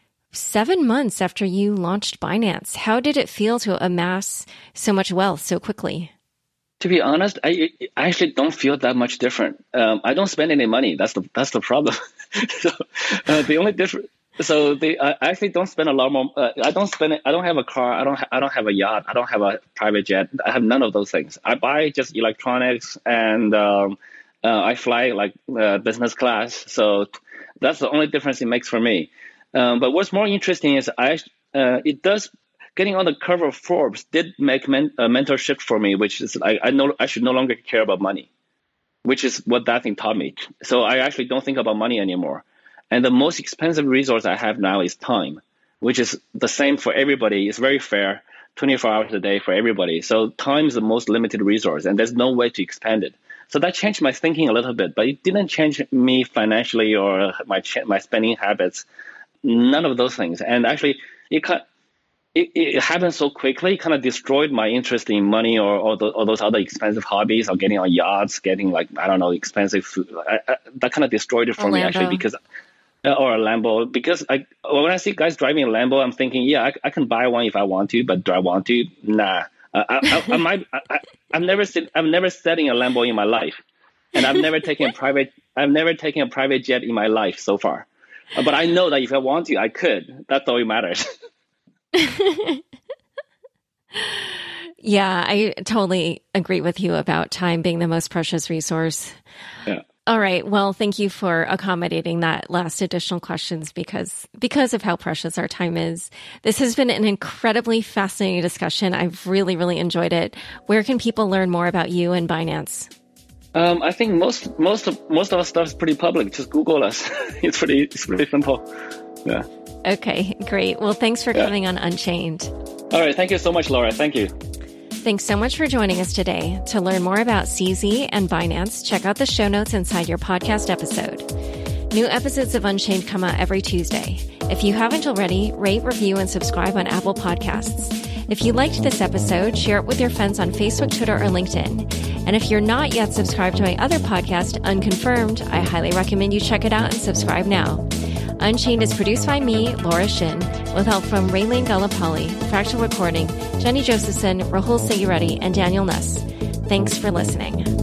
S2: seven months after you launched Binance. How did it feel to amass so much wealth so quickly?
S5: To be honest, I, I actually don't feel that much different. Um, I don't spend any money. That's the that's the problem. so uh, the only difference. So they, I actually don't spend a lot more. Uh, I don't spend. I don't have a car. I don't. Ha- I don't have a yacht. I don't have a private jet. I have none of those things. I buy just electronics, and um, uh, I fly like uh, business class. So that's the only difference it makes for me. Um, but what's more interesting is I. Uh, it does getting on the cover of Forbes did make men, a mental shift for me, which is I. I know I should no longer care about money, which is what that thing taught me. So I actually don't think about money anymore. And the most expensive resource I have now is time, which is the same for everybody. It's very fair, twenty-four hours a day for everybody. So time is the most limited resource, and there's no way to expand it. So that changed my thinking a little bit, but it didn't change me financially or my my spending habits. None of those things. And actually, it it, it happened so quickly, it kind of destroyed my interest in money or or, the, or those other expensive hobbies, or getting on yachts, getting like I don't know expensive food. I, I, that kind of destroyed it for me actually because. Uh, or a Lambo, because I when I see guys driving a Lambo, I'm thinking, yeah, I, I can buy one if I want to, but do I want to? Nah, uh, I, I, I might. I, I, I've never seen, I've never sat in a Lambo in my life, and I've never taken a private. I've never taken a private jet in my life so far, uh, but I know that if I want to, I could. That's all it matters.
S2: Yeah, I totally agree with you about time being the most precious resource.
S5: Yeah.
S2: All right. Well, thank you for accommodating that last additional questions because because of how precious our time is. This has been an incredibly fascinating discussion. I've really, really enjoyed it. Where can people learn more about you and Binance?
S5: Um, I think most most of most of our stuff is pretty public. Just Google us. it's pretty it's pretty simple. Yeah.
S2: Okay, great. Well, thanks for
S5: yeah.
S2: coming on Unchained.
S5: All right. Thank you so much, Laura. Thank you.
S2: Thanks so much for joining us today. To learn more about C Z and Binance, check out the show notes inside your podcast episode. New episodes of Unchained come out every Tuesday. If you haven't already, rate, review, and subscribe on Apple Podcasts. If you liked this episode, share it with your friends on Facebook, Twitter, or LinkedIn. And if you're not yet subscribed to my other podcast, Unconfirmed, I highly recommend you check it out and subscribe now. Unchained is produced by me, Laura Shin, with help from Raylene Gallipoli, Fractal Recording, Jenny Josephson, Rahul Sigurati, and Daniel Nuss. Thanks for listening.